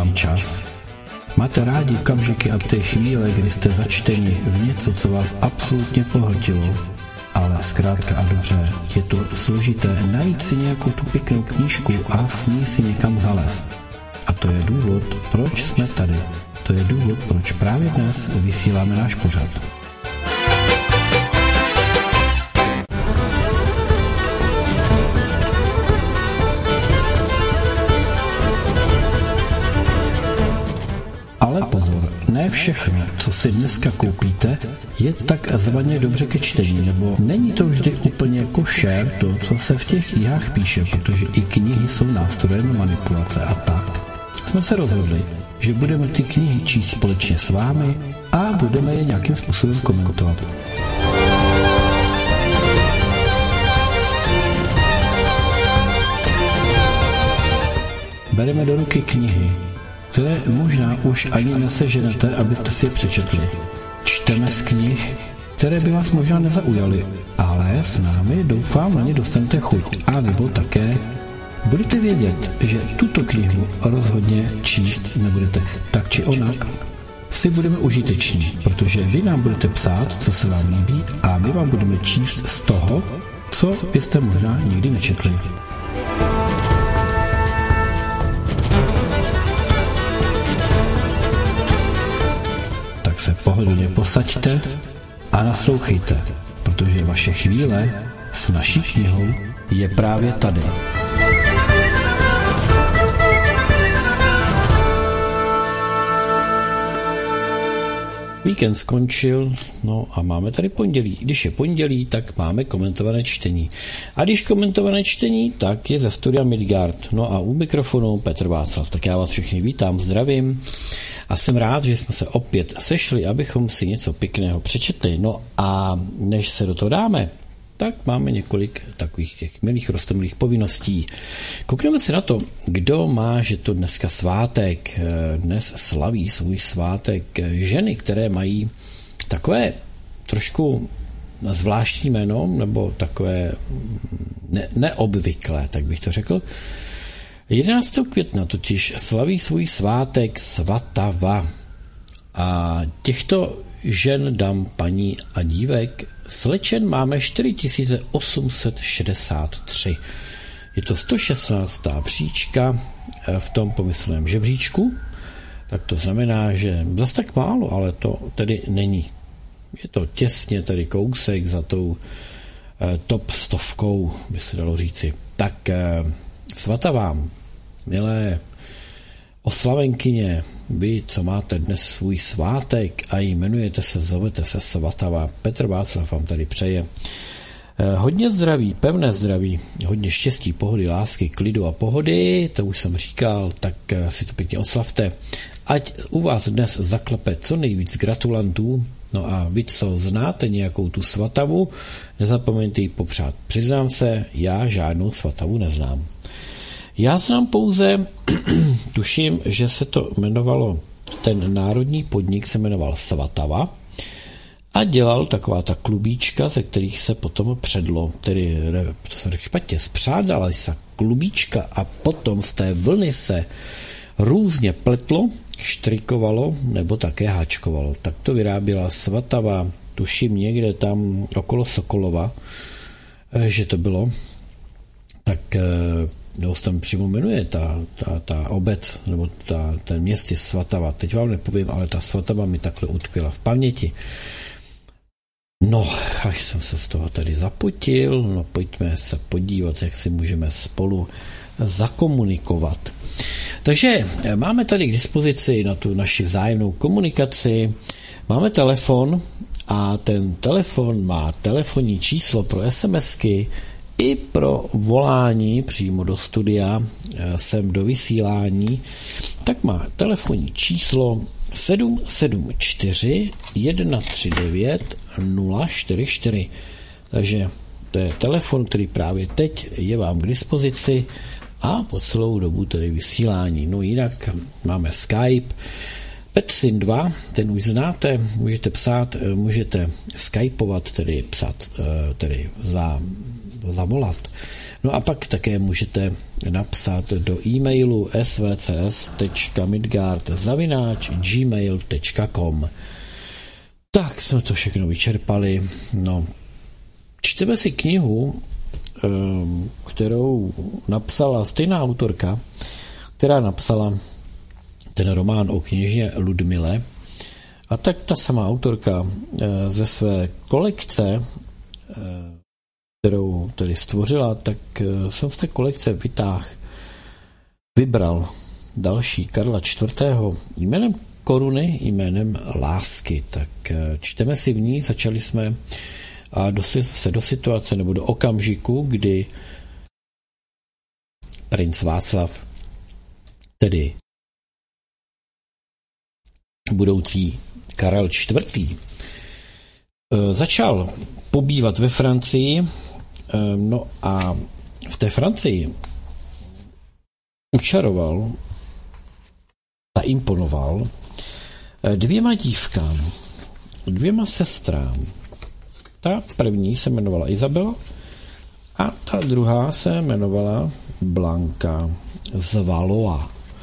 vám čas? Máte rádi okamžiky a ty chvíle, kdy jste začteni v něco, co vás absolutně pohltilo, ale zkrátka a dobře, je to složité najít si nějakou tu pěknou knížku a s ní si někam zalézt. A to je důvod, proč jsme tady. To je důvod, proč právě dnes vysíláme náš pořad. Ale pozor, ne všechno, co si dneska koupíte, je takzvaně dobře ke čtení, nebo není to vždy úplně košer to, co se v těch knihách píše, protože i knihy jsou nástrojem manipulace a tak. Jsme se rozhodli, že budeme ty knihy číst společně s vámi a budeme je nějakým způsobem komentovat. Bereme do ruky knihy, které možná už ani neseženete, abyste si je přečetli. Čteme z knih, které by vás možná nezaujaly, ale s námi doufám na ně dostanete chuť. A nebo také budete vědět, že tuto knihu rozhodně číst nebudete. Tak či onak si budeme užiteční, protože vy nám budete psát, co se vám líbí, a my vám budeme číst z toho, co byste možná nikdy nečetli. Se pohodlně posaďte a naslouchejte, protože vaše chvíle s naší knihou je právě tady. Víkend skončil, no a máme tady pondělí. Když je pondělí, tak máme komentované čtení. A když komentované čtení, tak je ze studia Midgard. No a u mikrofonu Petr Václav. Tak já vás všechny vítám, zdravím a jsem rád, že jsme se opět sešli, abychom si něco pěkného přečetli. No a než se do toho dáme, tak máme několik takových těch milých roztomilých povinností. Koukneme se na to, kdo má, že to dneska svátek. Dnes slaví svůj svátek ženy, které mají takové trošku zvláštní jméno, nebo takové neobvyklé, tak bych to řekl. 11. května totiž slaví svůj svátek Svatava. A těchto žen, dam, paní a dívek slečen máme 4863. Je to 116. příčka v tom pomyslném žebříčku, tak to znamená, že zase tak málo, ale to tedy není. Je to těsně tedy kousek za tou top 100, by se dalo říci. Tak Svatavám, milé oslavenkyně, vy, co máte dnes svůj svátek a jmenujete se, zovete se Svatava, Petr Václav vám tady přeje hodně zdraví, pevné zdraví, hodně štěstí, pohody, lásky, klidu a pohody, to už jsem říkal, tak si to pěkně oslavte. Ať u vás dnes zaklepe co nejvíc gratulantů, no a vy, co znáte nějakou tu Svatavu, nezapomeňte ji popřát. Přiznám se, já žádnou Svatavu neznám. Já znám pouze, tuším, že se to jmenovalo, ten národní podnik se jmenoval Svatava a dělal taková ta klubíčka, ze kterých se potom předlo, tedy špatně, spřádala se klubíčka a potom z té vlny se různě pletlo, štrikovalo nebo také háčkovalo. Tak to vyráběla Svatava, tuším někde tam okolo Sokolova, že to bylo, tak nebo se tam přímo jmenuje ta obec, nebo ten měst je Svatava. Teď vám nepovím, ale ta Svatava mi takhle utkvěla v paměti. No, až jsem se z toho tady zapotil, no pojďme se podívat, jak si můžeme spolu zakomunikovat. Takže máme tady k dispozici na tu naši vzájemnou komunikaci, máme telefon a ten telefon má telefonní číslo pro SMSky i pro volání přímo do studia sem do vysílání, tak má telefonní číslo 774 139 044. Takže to je telefon, který právě teď je vám k dispozici a po celou dobu tedy vysílání. No jinak máme Skype, Petsin 2, ten už znáte, můžete psát, můžete skypovat, tedy psát tedy za zavolat. No a pak také můžete napsat do e-mailu svcs.midgard@gmail.com. Tak jsme to všechno vyčerpali. No, čteme si knihu, kterou napsala stejná autorka, která napsala ten román o kněžně Ludmile. A tak ta samá autorka ze své kolekce, kterou tedy stvořila, tak jsem z té kolekce vybral další Karla IV. Jménem koruny, jménem lásky. Tak čteme si v ní, začali jsme a dostali jsme se do situace nebo do okamžiku, kdy princ Václav, tedy budoucí Karel IV., začal pobývat ve Francii, no a v té Francii učaroval, zaimponoval dvěma dívkám, dvěma sestrám. Ta první se jmenovala Izabela a ta druhá se jmenovala Blanka z Valois.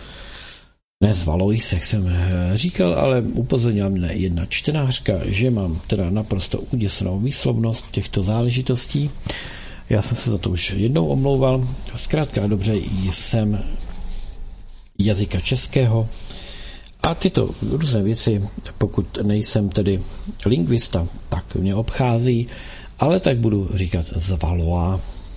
Ne z Valois, jak jsem říkal, ale upozornila mě jedna čtenářka, že mám teda naprosto úděsnou výslovnost těchto záležitostí. Já jsem se za to už jednou omlouval. Zkrátka dobře, jsem jazyka českého a tyto různé věci, pokud nejsem tedy lingvista, tak mě obchází, ale tak budu říkat z Valois.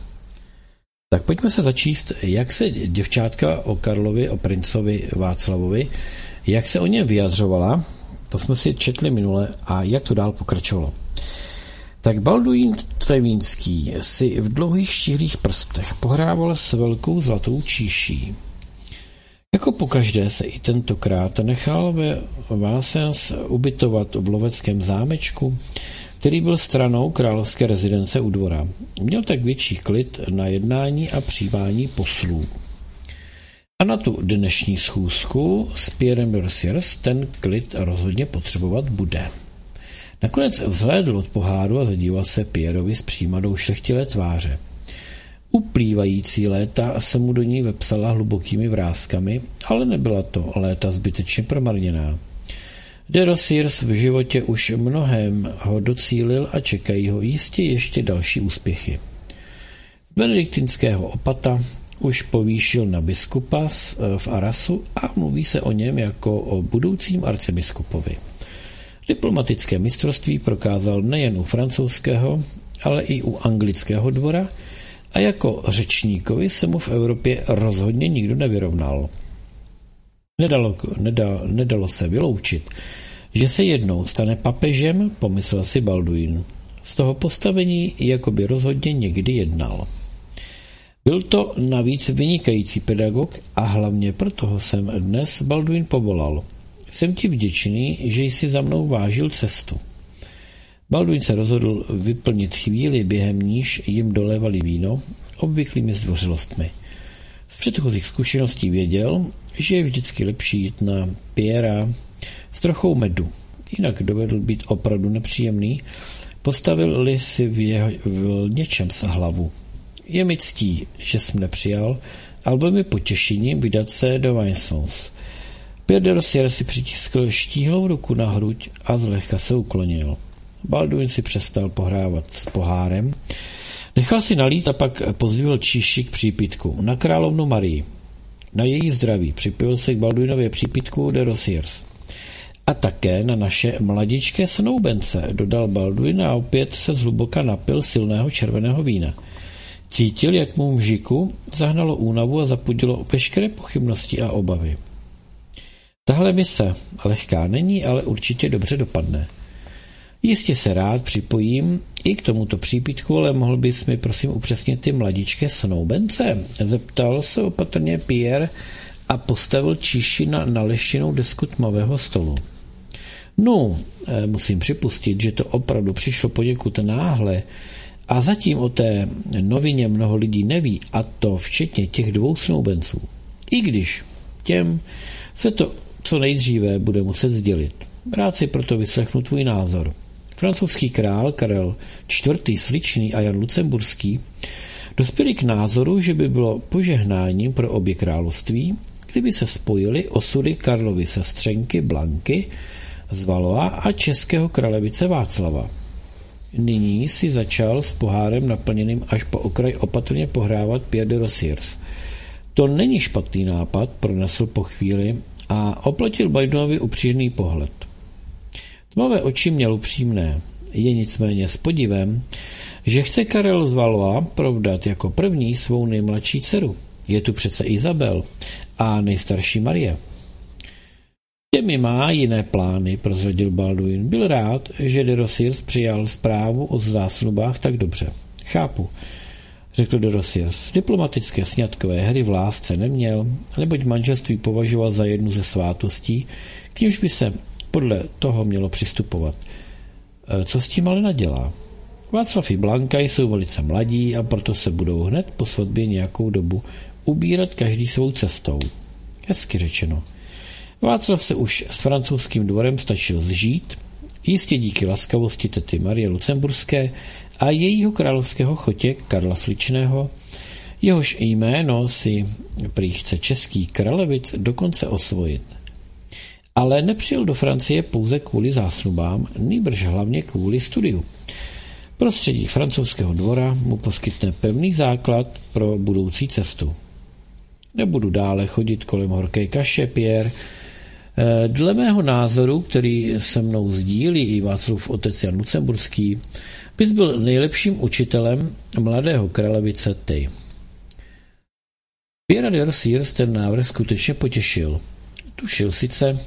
Tak pojďme se začíst, jak se děvčátka o Karlovi, o princovi Václavovi, jak se o něm vyjadřovala, to jsme si četli minule, a jak to dál pokračovalo. Tak Balduín Trevínský si v dlouhých štíhlých prstech pohrával s velkou zlatou číší. Jako pokaždé se i tentokrát nechal ve Vincennes ubytovat v loveckém zámečku, který byl stranou královské rezidence u dvora. Měl tak větší klid na jednání a přijímání poslů. A na tu dnešní schůzku s Pierrem de Rosiers ten klid rozhodně potřebovat bude. Nakonec vzhlédl od poháru a zadíval se Pierrovi s přijímadou šlechtilé tváře. Uplývající léta se mu do ní vepsala hlubokými vráskami, ale nebyla to léta zbytečně promarněná. De Rosiers v životě už mnohem ho docílil a čekají ho jistě ještě další úspěchy. Benediktinského opata už povýšil na biskupa v Arasu a mluví se o něm jako o budoucím arcibiskupovi. Diplomatické mistrovství prokázal nejen u francouzského, ale i u anglického dvora a jako řečníkovi se mu v Evropě rozhodně nikdo nevyrovnal. Nedalo se vyloučit, že se jednou stane papežem, pomyslel si Balduin. Z toho postavení jakoby rozhodně někdy jednal. Byl to navíc vynikající pedagog a hlavně proto ho jsem dnes Balduin povolal. Jsem ti vděčný, že jsi za mnou vážil cestu. Balduin se rozhodl vyplnit chvíli, během níž jim dolévali víno obvyklými zdvořilostmi. Z předchozích zkušeností věděl, že je vždycky lepší jít na Pierra s trochou medu. Jinak dovedl být opravdu nepříjemný, postavil-li si v něčem z hlavu. Je mi ctí, že jsem nepřijal, ale byl mi potěšením vydat se do Vincennes. Pierre de Rosiers si přitiskl štíhlou ruku na hruď a zlehka se uklonil. Balduin si přestal pohrávat s pohárem, nechal si nalít a pak pozdvihl číši k přípitku na královnu Marii. Na její zdraví připojil se k Balduinově přípitku de Rosiers. A také na naše mladičké snoubence, dodal Balduin a opět se zhluboka napil silného červeného vína. Cítil, jak mu mžiku zahnalo únavu a zapudilo veškeré pochybnosti a obavy. Tahle mise lehká není, ale určitě dobře dopadne. Jistě se rád připojím i k tomuto přípitku, ale mohl bys mi prosím upřesnit ty mladičké snoubence? Zeptal se opatrně Pierre a postavil číši na naleštěnou desku tmavého stolu. No, musím připustit, že to opravdu přišlo poněkud náhle a zatím o té novině mnoho lidí neví, a to včetně těch dvou snoubenců. I když těm se to co nejdříve bude muset sdělit. Rád si proto vyslechnu tvůj názor. Francouzský král Karel IV. Sličný a Jan Lucemburský dospěli k názoru, že by bylo požehnáním pro obě království, kdyby se spojily osudy Karlovy sestřenky Blanky z Valois a českého kralevice Václava. Nyní si začal s pohárem naplněným až po okraj opatrně pohrávat Pierre de Rosiers. To není špatný nápad, pronesl po chvíli a opletil Bajdunovi upřímný pohled. Tmavé oči měl upřímné. Je nicméně s podivem, že chce Karel z Valois provdat jako první svou nejmladší dceru. Je tu přece Izabel a nejstarší Marie. Těmi má jiné plány, prozradil Balduin. Byl rád, že de Rosiers přijal zprávu o zásnubách tak dobře. Chápu, řekl de Rosiers. Diplomatické sňatkové hry v lásce neměl, neboť manželství považoval za jednu ze svátostí, k nímž by se podle toho mělo přistupovat. Co s tím ale nadělá? Václav i Blanka jsou velice mladí a proto se budou hned po svatbě nějakou dobu ubírat každý svou cestou. Hezky řečeno. Václav se už s francouzským dvorem stačil zžít, jistě díky laskavosti tety Marie Lucemburské a jejího královského chotě Karla Sličného, jehož jméno si prý chce český kralevic dokonce osvojit. Ale nepřijel do Francie pouze kvůli zásnubám, nýbrž hlavně kvůli studiu. Prostředí francouzského dvora mu poskytne pevný základ pro budoucí cestu. Nebudu dále chodit kolem horké kaše, Pierre. Dle mého názoru, který se mnou sdílí i Václav otec Jan Lucemburský, bys byl nejlepším učitelem mladého kralevice ty. Pierre de Rosiers ten návrh skutečně potěšil. Tušil sice,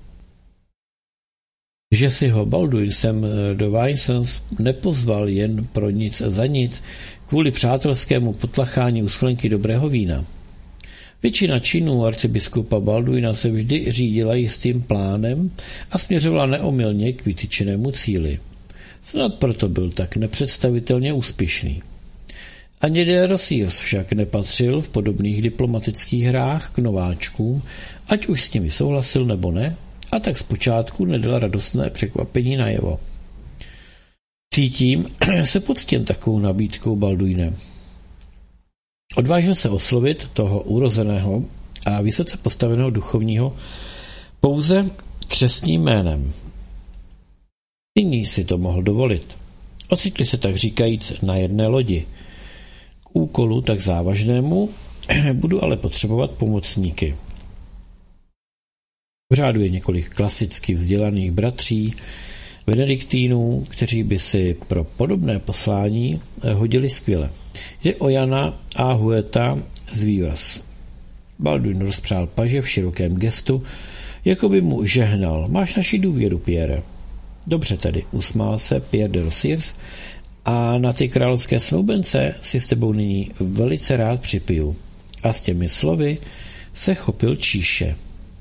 že si ho Balduin sem do Vincennes nepozval jen pro nic za nic, kvůli přátelskému potlachání u sklenky dobrého vína. Většina činů arcibiskupa Balduina se vždy řídila jistým plánem a směřovala neomylně k vytyčenému cíli. Snad proto byl tak nepředstavitelně úspěšný. Ani de Rosiers však nepatřil v podobných diplomatických hrách k nováčkům, ať už s nimi souhlasil nebo ne, a tak zpočátku nedal radostné překvapení najevo. Cítím se poctěn takovou nabídkou, Balduine. Odvážil se oslovit toho urozeného a vysoce postaveného duchovního pouze křestním jménem. Nyní si to mohl dovolit. Ocitli se tak říkajíc na jedné lodi. K úkolu tak závažnému budu ale potřebovat pomocníky. V řádu je několik klasicky vzdělaných bratří, benediktínů, kteří by si pro podobné poslání hodili skvěle. Jde o Jana a Hueta z Vivres. Balduin rozpřál paže v širokém gestu, jako by mu žehnal. Máš naši důvěru, Pierre. Dobře tedy, usmál se Pierre de Rosiers, a na ty královské snoubence si s tebou nyní velice rád připiju. A s těmi slovy se chopil číše.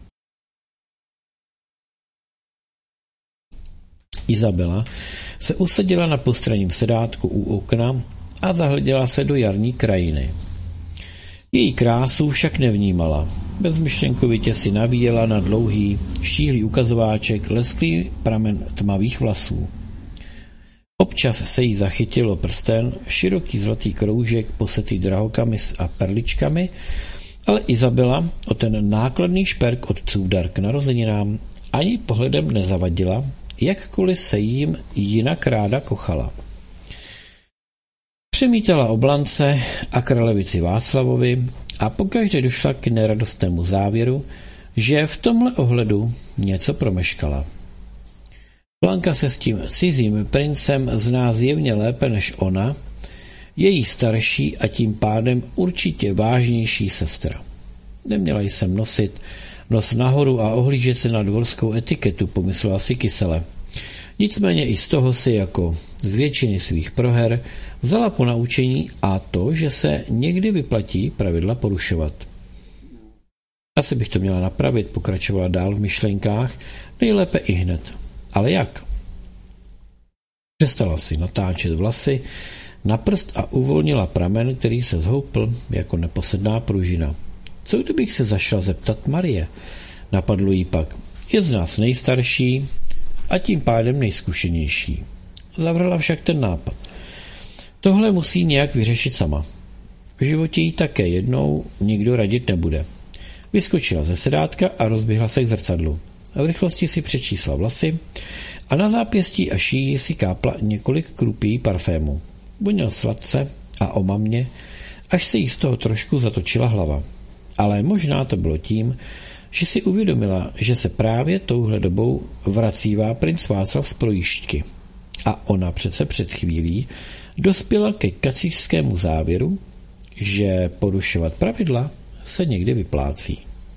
Izabela se usadila na postranním sedátku u okna a zahleděla se do jarní krajiny. Její krásu však nevnímala. Bezmyšlenkovitě si navíjela na dlouhý, štíhlý ukazováček lesklý pramen tmavých vlasů. Občas se jí zachytilo prsten, široký zlatý kroužek posetý drahokami a perličkami, ale Izabela o ten nákladný šperk otcův dar k narozeninám ani pohledem nezavadila, jakkoliv se jim jinak ráda kochala. Přemítala oblance a kralevici Václavovi a pokaždé došla k neradostnému závěru, že v tomhle ohledu něco promeškala. Blanka se s tím cizím princem zná zjevně lépe než ona, její starší a tím pádem určitě vážnější sestra. Neměla jsem nosit nos nahoru a ohlížet se na dvorskou etiketu, pomyslela si kysele. Nicméně i z toho si jako z většiny svých proher vzala po naučení a to, že se někdy vyplatí pravidla porušovat. Asi bych to měla napravit, pokračovala dál v myšlenkách, nejlépe i hned. Ale jak? Přestala si natáčet vlasy na prst a uvolnila pramen, který se zhoupl jako neposedná pružina. Co kdybych se zašla zeptat Marie? Napadlo jí pak. Je z nás nejstarší a tím pádem nejzkušenější. Zavrhla však ten nápad. Tohle musí nějak vyřešit sama. V životě jí také jednou nikdo radit nebude. Vyskočila ze sedátka a rozběhla se k zrcadlu. V rychlosti si přečísla vlasy a na zápěstí a šíji si kápla několik krupí parfému. Voněl sladce a omamně, až se jí z toho trošku zatočila hlava. Ale možná to bylo tím, že si uvědomila, že se právě touhle dobou vracívá princ Václav z projížďky. A ona přece před chvílí dospěla ke kacířskému závěru, že porušovat pravidla se někdy vyplácí.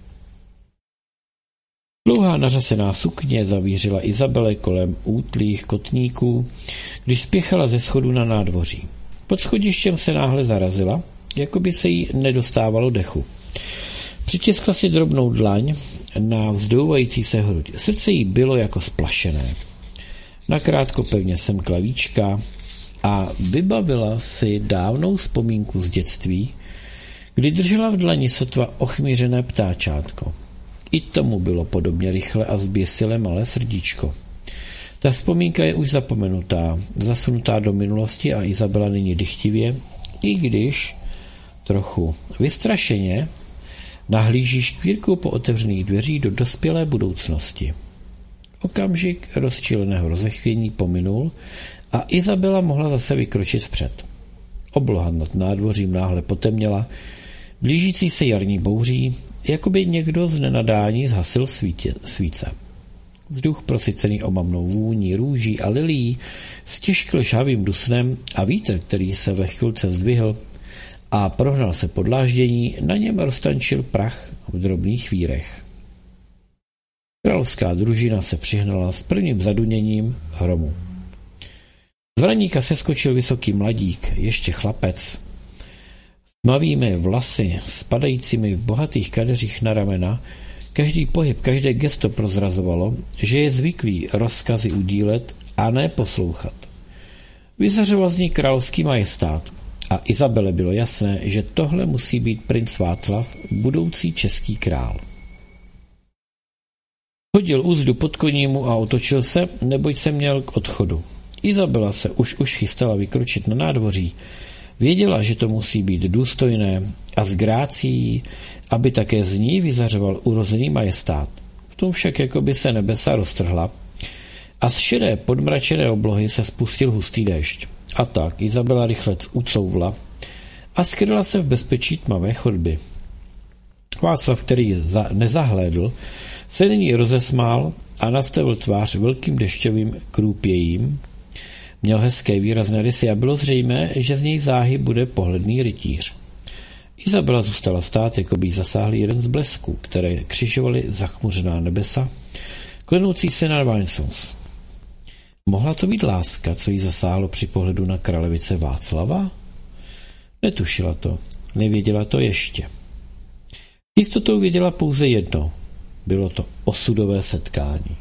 Dlouhá nařasená sukně zavířila Izabele kolem útlých kotníků, když spěchala ze schodu na nádvoří. Pod schodištěm se náhle zarazila, jako by se jí nedostávalo dechu. Přitiskla si drobnou dlaň na vzdouvající se hruď. Srdce jí bylo jako splašené. Nakrátko pevně semkla víčka a vybavila si dávnou vzpomínku z dětství, kdy držela v dlani sotva ochmířené ptáčátko. I tomu bylo podobně rychle a zběsilé malé srdíčko. Ta vzpomínka je už zapomenutá, zasunutá do minulosti a Izabela nyní dychtivě, i když trochu vystrašeně nahlíží škvírkou po otevřených dveří do dospělé budoucnosti. Okamžik rozčileného rozechvění pominul a Izabela mohla zase vykročit vpřed. Obloha nad nádvořím náhle potemněla, blížící se jarní bouří, jako by někdo z nenadání zhasil svíce. Vzduch prosycený omamnou vůní růží a lilií stěžkl žhavým dusnem a vítr, který se ve chvilce zdvihl a prohnal se po dláždění, na něm roztančil prach v drobných vírech. Královská družina se přihnala s prvním zaduněním hromu. Z vraníka se skočil vysoký mladík, ještě chlapec, s tmavými vlasy spadajícími v bohatých kadeřích na ramena. Každý pohyb, každé gesto prozrazovalo, že je zvyklý rozkazy udílet a ne poslouchat. Vyzařoval z ní královský majestát a Izabele bylo jasné, že tohle musí být princ Václav, budoucí český král. Hodil úzdu pod konímu a otočil se, neboť se měl k odchodu. Izabela se už chystala vykročit na nádvoří. Věděla, že to musí být důstojné a s grácií, aby také z ní vyzařoval urozený majestát. V tom však jako by se nebesa roztrhla a z šedé podmračené oblohy se spustil hustý déšť. A tak Izabela rychle ucouvla a skryla se v bezpečí tmavé chodby. Václav, který nezahlédl, se nyní rozesmál a nastavil tvář velkým dešťovým krůpějím. Měl hezké výrazné rysy a bylo zřejmé, že z něj záhy bude pohledný rytíř. Izabela zůstala stát, jako by zasáhl jeden z blesků, které křižovaly zachmuřená nebesa, klenoucí se na Vajnsons. Mohla to být láska, co jí zasáhlo při pohledu na královice Václava? Netušila to, nevěděla to ještě. Jistotou věděla pouze jedno. Bylo to osudové setkání.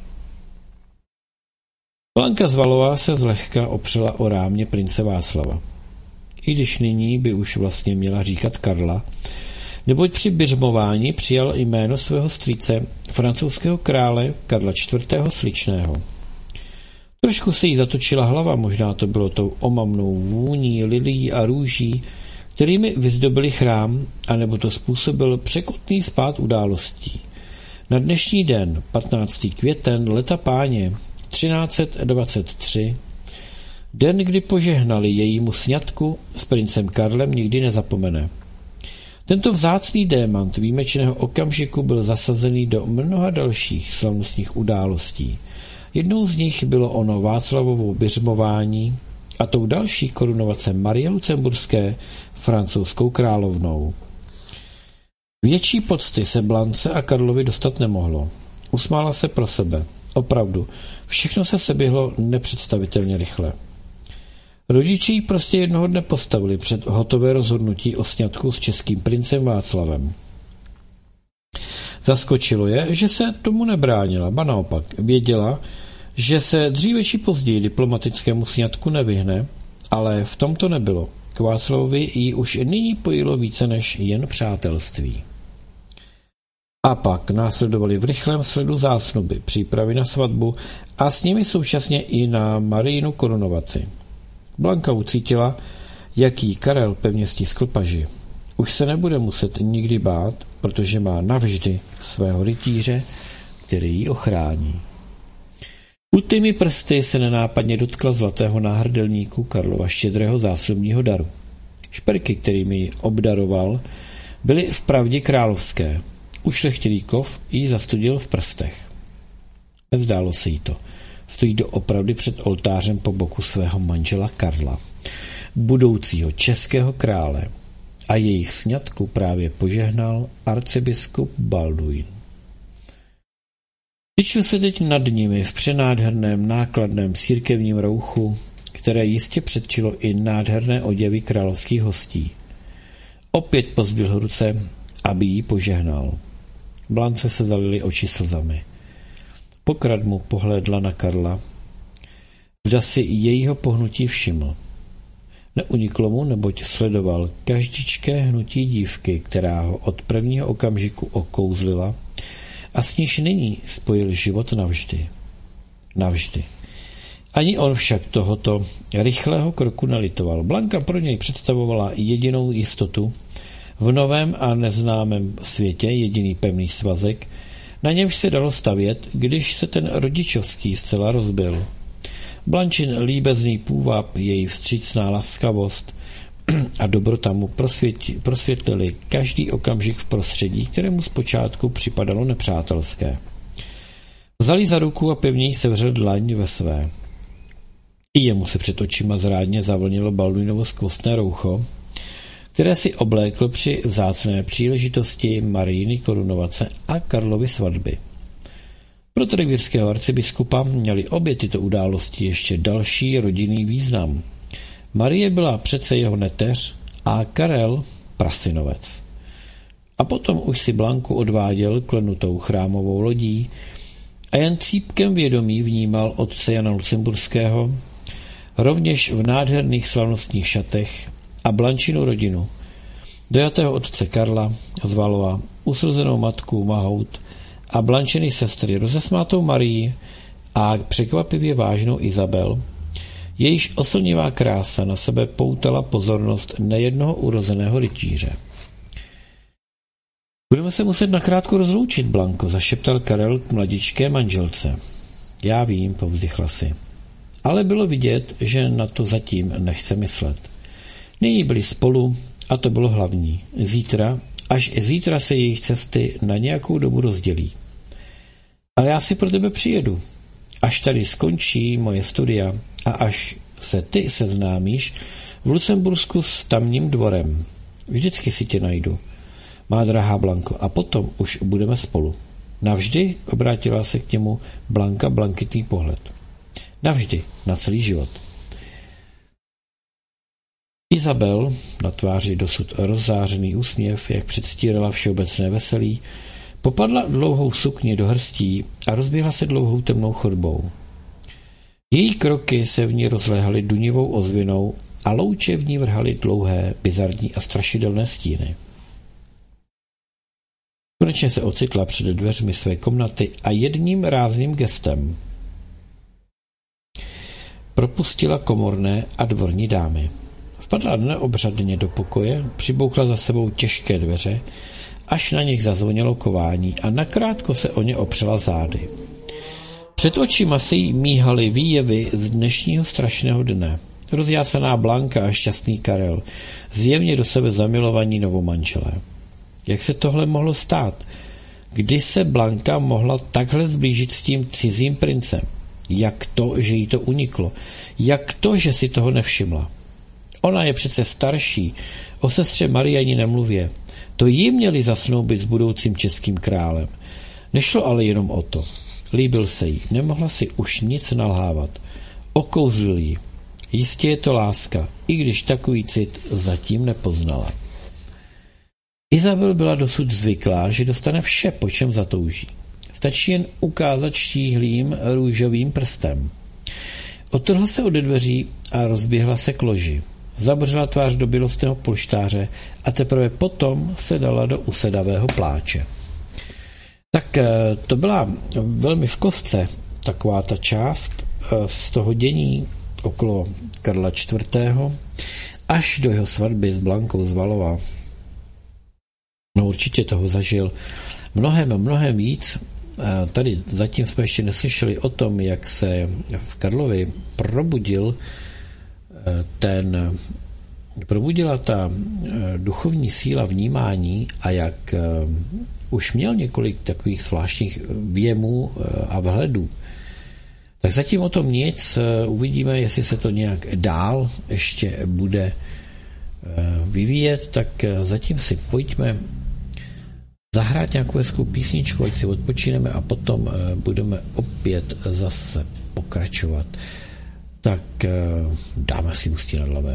Blanka Zvalová se zlehka opřela o rámě prince Václava. I když nyní by už vlastně měla říkat Karla, neboť při biřmování přijal jméno svého strýce, francouzského krále Karla IV. Sličného. Trošku se jí zatočila hlava, možná to bylo tou omamnou vůní, lilií a růží, kterými vyzdobili chrám, anebo to způsobil překotný spád událostí. Na dnešní den, 15. květen, leta páně, 1323, den, kdy požehnali jejímu sňatku s princem Karlem, nikdy nezapomene. Tento vzácný démant výjimečného okamžiku byl zasazený do mnoha dalších slavnostních událostí. Jednou z nich bylo ono Václavovo biřmování a tou další korunovace Marie Lucemburské francouzskou královnou. Větší pocty se Blance a Karlovi dostat nemohlo. Usmála se pro sebe. Opravdu, všechno se seběhlo nepředstavitelně rychle. Rodiči jí prostě jednoho dne postavili před hotové rozhodnutí o sňatku s českým princem Václavem. Zaskočilo je, že se tomu nebránila, ba naopak věděla, že se dříve či později diplomatickému sňatku nevyhne, ale v tom to nebylo. K Václavovi jí už nyní pojilo více než jen přátelství. A pak následovaly v rychlém sledu zásnuby, přípravy na svatbu a s nimi současně i na Marijinu korunovaci. Blanka ucítila, jak jí Karel pevně stiskl paži. Už se nebude muset nikdy bát, protože má navždy svého rytíře, který ji ochrání. Útlými prsty se nenápadně dotkla zlatého náhrdelníku Karlova štědrého zásobního daru. Šperky, kterými ji obdaroval, byly vpravdě královské. Ušlechtilý kov jí zastudil v prstech. Nezdálo se jí to. Stojí doopravdy před oltářem po boku svého manžela Karla, budoucího českého krále, a jejich sňatku právě požehnal arcibiskup Balduin. Tyčil se teď nad nimi v přenádherném nákladném církevním rouchu, které jistě předčilo i nádherné oděvy královských hostí. Opět pozdvihl ruce, aby jí požehnal. Blance se zalily oči slzami. Pokradmu pohlédla na Karla. Zda si jejího pohnutí všiml. Neuniklo mu, neboť sledoval každičké hnutí dívky, která ho od prvního okamžiku okouzlila a s níž nyní spojil život navždy. Navždy. Ani on však tohoto rychlého kroku nelitoval. Blanka pro něj představovala jedinou jistotu, v novém a neznámém světě jediný pevný svazek, na němž se dalo stavět, když se ten rodičovský zcela rozbil. Blančin líbezný půvab, její vstřícná laskavost a dobrota mu prosvětlili každý okamžik v prostředí, kterému zpočátku připadalo nepřátelské. Vzali za ruku a pevněji sevřel dlaň ve své. I jemu se před očima zrádně zavlnilo Balduinovo skvostné roucho, které si oblékl při vzácné příležitosti Marijiny korunovace a Karlovy svatby. Pro trevírského arcibiskupa měly obě tyto události ještě další rodinný význam. Marie byla přece jeho neteř a Karel prasinovec. A potom už si Blanku odváděl klenutou chrámovou lodí a jen cípkem vědomí vnímal otce Jana Lucemburského, rovněž v nádherných slavnostních šatech, a Blančinu rodinu, dojatého otce Karla z Valova, uslzenou matku Mahout a Blančiny sestry rozesmátou Marii a překvapivě vážnou Izabel, jejíž oslnivá krása na sebe poutala pozornost nejednoho urozeného rytíře. Budeme se muset nakrátko rozloučit, Blanko, zašeptal Karel k mladičké manželce. Já vím, povzdychla si. Ale bylo vidět, že na to zatím nechce myslet. Nyní byli spolu a to bylo hlavní. Až zítra se jejich cesty na nějakou dobu rozdělí. Ale já si pro tebe přijedu. Až tady skončí moje studia a až se ty seznámíš v Lucembursku s tamním dvorem. Vždycky si tě najdu, má drahá Blanko, a potom už budeme spolu. Navždy, obrátila se k němu Blanka blankitný pohled. Navždy, na celý život. Izabel, na tváři dosud rozzářený úsměv, jak předstírala všeobecné veselí, popadla dlouhou sukni do hrstí a rozběhla se dlouhou temnou chodbou. Její kroky se v ní rozléhaly dunivou ozvěnou a louče v ní vrhaly dlouhé, bizarní a strašidelné stíny. Konečně se ocitla před dveřmi své komnaty a jedním rázným gestem propustila komorné a dvorní dámy. Vpadla neobřadně do pokoje, přiboukla za sebou těžké dveře, až na nich zazvonilo kování a nakrátko se o ně opřela zády. Před očima se jí míhaly výjevy z dnešního strašného dne. Rozjásaná Blanka a šťastný Karel, zjevně do sebe zamilovaní novomanželé. Jak se tohle mohlo stát? Kdy se Blanka mohla takhle zblížit s tím cizím princem? Jak to, že jí to uniklo? Jak to, že si toho nevšimla? Ona je přece starší, o sestře Marii ani nemluvě. To jí měli zasnoubit s budoucím českým králem. Nešlo ale jenom o to. Líbil se jí, nemohla si už nic nalhávat. Okouzlil jí. Jistě je to láska, i když takový cit zatím nepoznala. Izabel byla dosud zvyklá, že dostane vše, po čem zatouží. Stačí jen ukázat štíhlým růžovým prstem. Odtrhla se ode dveří a rozběhla se k loži. Zabřela tvář do bělostného polštáře a teprve potom se dala do usedavého pláče. Tak to byla velmi v kostce taková ta část z toho dění okolo Karla IV. Až do jeho svatby s Blankou z Valois. No určitě toho zažil mnohem víc. Tady zatím jsme ještě neslyšeli o tom, jak se v Karlovi probudila ta duchovní síla vnímání a jak už měl několik takových zvláštních věmů a vhledů. Tak zatím o tom nic, uvidíme, jestli se to nějak dál ještě bude vyvíjet, tak zatím si pojďme zahrát nějakou hezkou písničku, ať si odpočineme a potom budeme opět zase pokračovat. Tak dáme si Ústí nad Labem.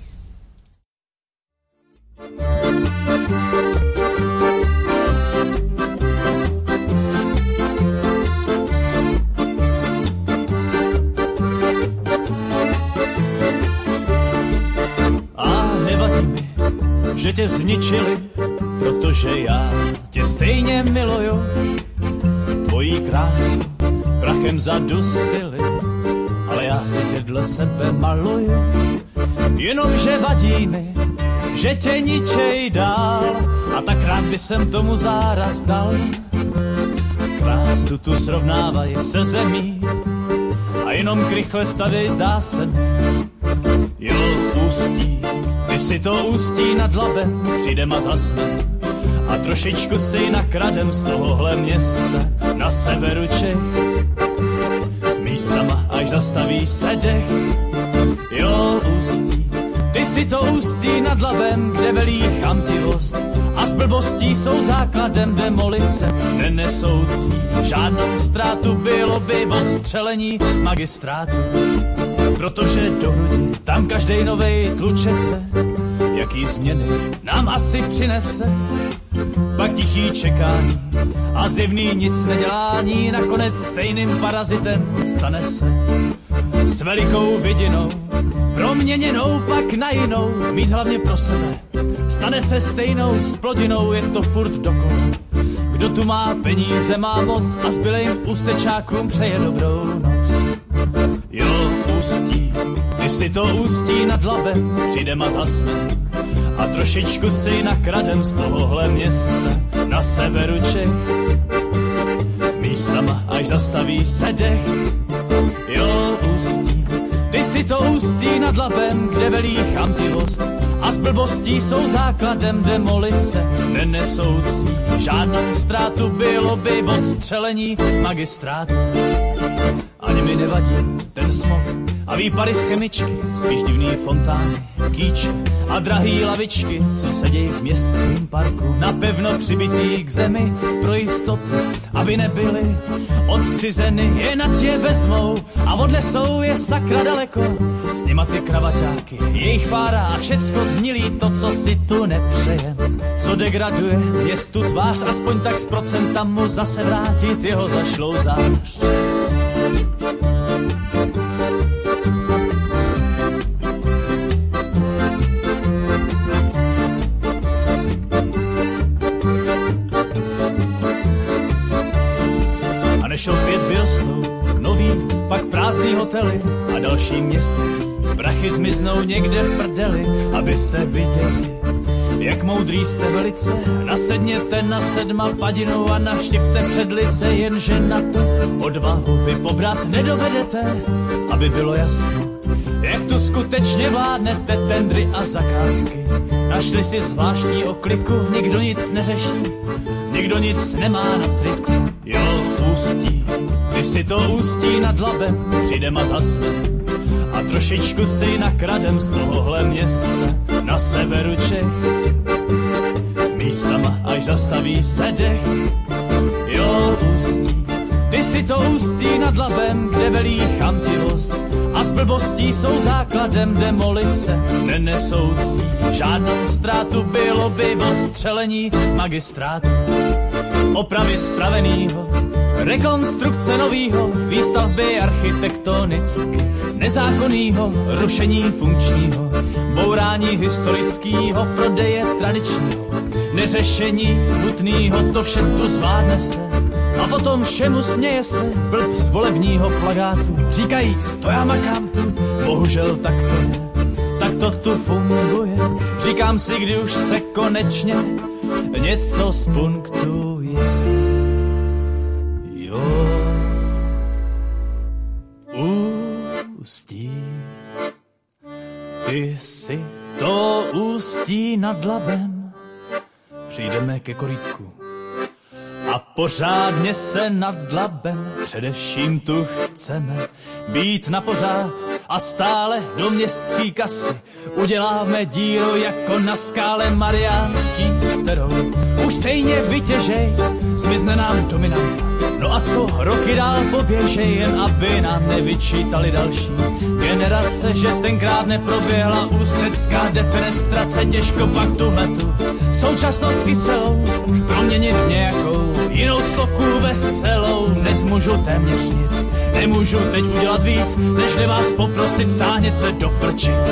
Že tě zničili, protože já tě stejně miluju. Tvojí krásu prachem zadusili, ale já si tě dle sebe maluju. Jenomže vadí mi, že tě ničej dál, a tak rád by jsem tomu záraz dal. Krásu tu srovnávaj se zemí a jenom krychle stavěj, zdá se mi. Jo, Ústí, ty si to Ústí nad Labem, přijdem a zasne a trošičku si nakradem z tohohle města na severu Čech. Místama až zastaví se dech. Jo, Ústí, ty si to Ústí nad Labem, kde velí chamtivost a s blbostí jsou základem demolice nenesoucí žádnou ztrátu, bylo by odstřelení magistrátu. Protože do hrudi tam každej novej tluče se, jaký změny nám asi přinese. Pak tichý čekání a zjevný nic nedělání, nakonec stejným parazitem stane se. S velikou vidinou, proměněnou pak na jinou, mít hlavně pro sebe. Stane se stejnou splodinou, je to furt dokola. Kdo tu má peníze, má moc a zbylejm ústečákům přeje dobrou noc. Jo, Ústí, ty si to Ústí nad Labem, přijdem a zasne a trošičku si nakradem z tohohle města na severu Čech. Místama až zastaví se dech. Jo, Ústí, ty si to Ústí nad Labem, kde velí chamtivost a s blbostí jsou základem demolice nenesoucí žádnou ztrátu, bylo by odstřelení magistrátu. Ani mi nevadí ten smog a výpary z chemičky, spíš divný fontány, kýče a drahý lavičky, co sedějí v městském parku, napevno přibitý k zemi pro jistotu, aby nebyly odcizeny, je na tě vezmou a odnesou je sakra daleko. S nima ty kravaťáky, jejich pára a všecko zhnilý, to, co si tu nepřejem, co degraduje městu tvář, aspoň tak z procenta mu zase vrátit jeho zašlou zář. Než opět vyrostou nový, pak prázdný hotely a další městský prachy zmiznou někde v prdeli, abyste viděli, jak moudrý jste velice. Nasedněte na 7 padinou a navštivte předlice, jenže na to odvahu vy pobrat nedovedete, aby bylo jasno, jak tu skutečně vládnete tendry a zakázky. Našli si zvláštní okliku, nikdo nic neřeší, nikdo nic nemá na triku. Jo, Ústí, ty si to Ústí nad Labem, přijdem a zasne a trošičku si nakradem z tohohle města na severu Čech. Místama až zastaví se dech. Jo, Ústí, ty si to Ústí nad Labem, kde velí chamtivost a s blbostí jsou základem demolice nenesoucí žádnou ztrátu, bylo by odstřelení magistrátu. Opravy spravenýho, rekonstrukce novýho, výstavby architektonicky nezákonnýho, rušení funkčního, bourání historického, prodeje tradičního, neřešení nutného, to vše tu zvládne se A potom všemu směje se blb z volebního plakátu, říkajíc, to já makám tu, bohužel tak to je, tak to tu funguje. Říkám si, kdy už se konečně něco spunktuje. Jo, Ústí, ty si to Ústí nad Labem, přijdeme ke korýtku a pořádně se nad Labem, především tu chceme být na pořád a stále do městský kasy uděláme díro jako na skále Mariánský, kterou už stejně vytěžej, zmizne nám dominanta. No a co roky dál poběžej, jen aby nám nevyčítali další generace, že tenkrát neproběhla ústecká defenestrace, těžko pak tuhletu současnost kyselou proměnit v nějakou jinou sloku veselou. Nezmůžu téměř nic, nemůžu teď udělat víc, nežli vás poprosit, táhněte do prčic.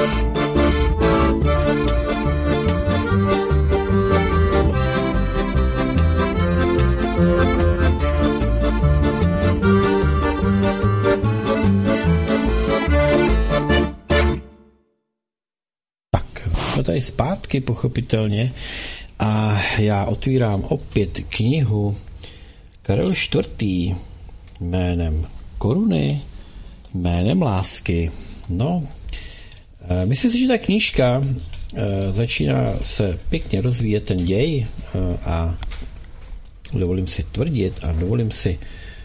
Jsme tady zpátky, pochopitelně, a já otvírám opět knihu Karel IV. Jménem koruny, jménem lásky. No, myslím si, že ta knížka začíná se pěkně rozvíjet ten děj a dovolím si tvrdit a dovolím si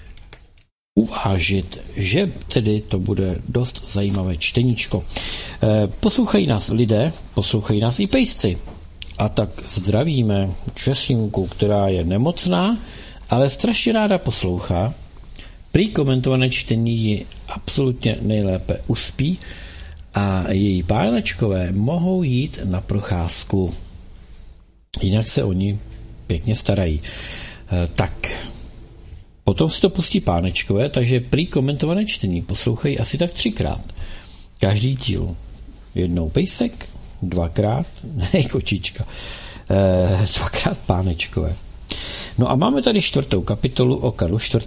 uvážit, že tedy to bude dost zajímavé čteníčko. Poslouchají nás lidé, poslouchají nás i pejsci. A tak zdravíme Česinku, která je nemocná, ale strašně ráda poslouchá. Prý komentované čtení ji absolutně nejlépe uspí a její pánačkové mohou jít na procházku. Jinak se oni pěkně starají. Tak, potom si to pustí pánečkové, takže prý komentované čtení poslouchají asi tak 3krát. Každý díl. Jednou pejsek, 2krát, ne kočička, 2krát pánečkové. No a máme tady 4. kapitolu o Karlu IV.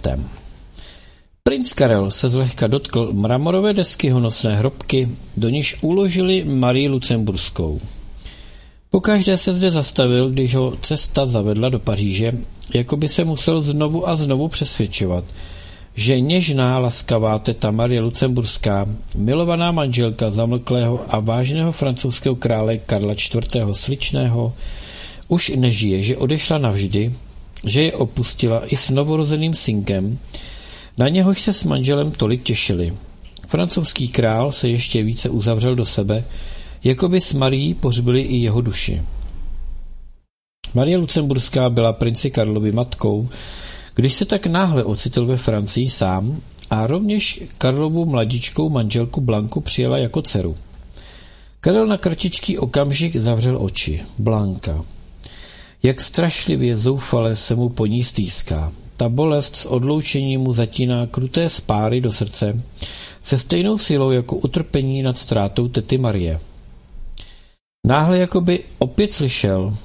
Princ Karel se zlehka dotkl mramorové desky honosné hrobky, do níž uložili Marii Lucemburskou. Pokaždé se zde zastavil, když ho cesta zavedla do Paříže, jako by se musel znovu a znovu přesvědčovat, že něžná, laskavá teta Marie Lucemburská, milovaná manželka zamlklého a vážného francouzského krále Karla IV. Sličného, už nežije, že odešla navždy, že je opustila i s novorozeným synkem, na něhož se s manželem tolik těšili. Francouzský král se ještě více uzavřel do sebe, jako by s Marií pohřbili i jeho duši. Marie Lucemburská byla princi Karlovi matkou, když se tak náhle ocitl ve Francii sám a rovněž Karlovu mladičkou manželku Blanku přijela jako dceru. Karel na kratičký okamžik zavřel oči. Blanka. Jak strašlivě zoufale se mu po ní stýská. Ta bolest z odloučení mu zatíná kruté spáry do srdce se stejnou silou jako utrpení nad ztrátou tety Marie. Náhle jakoby opět slyšel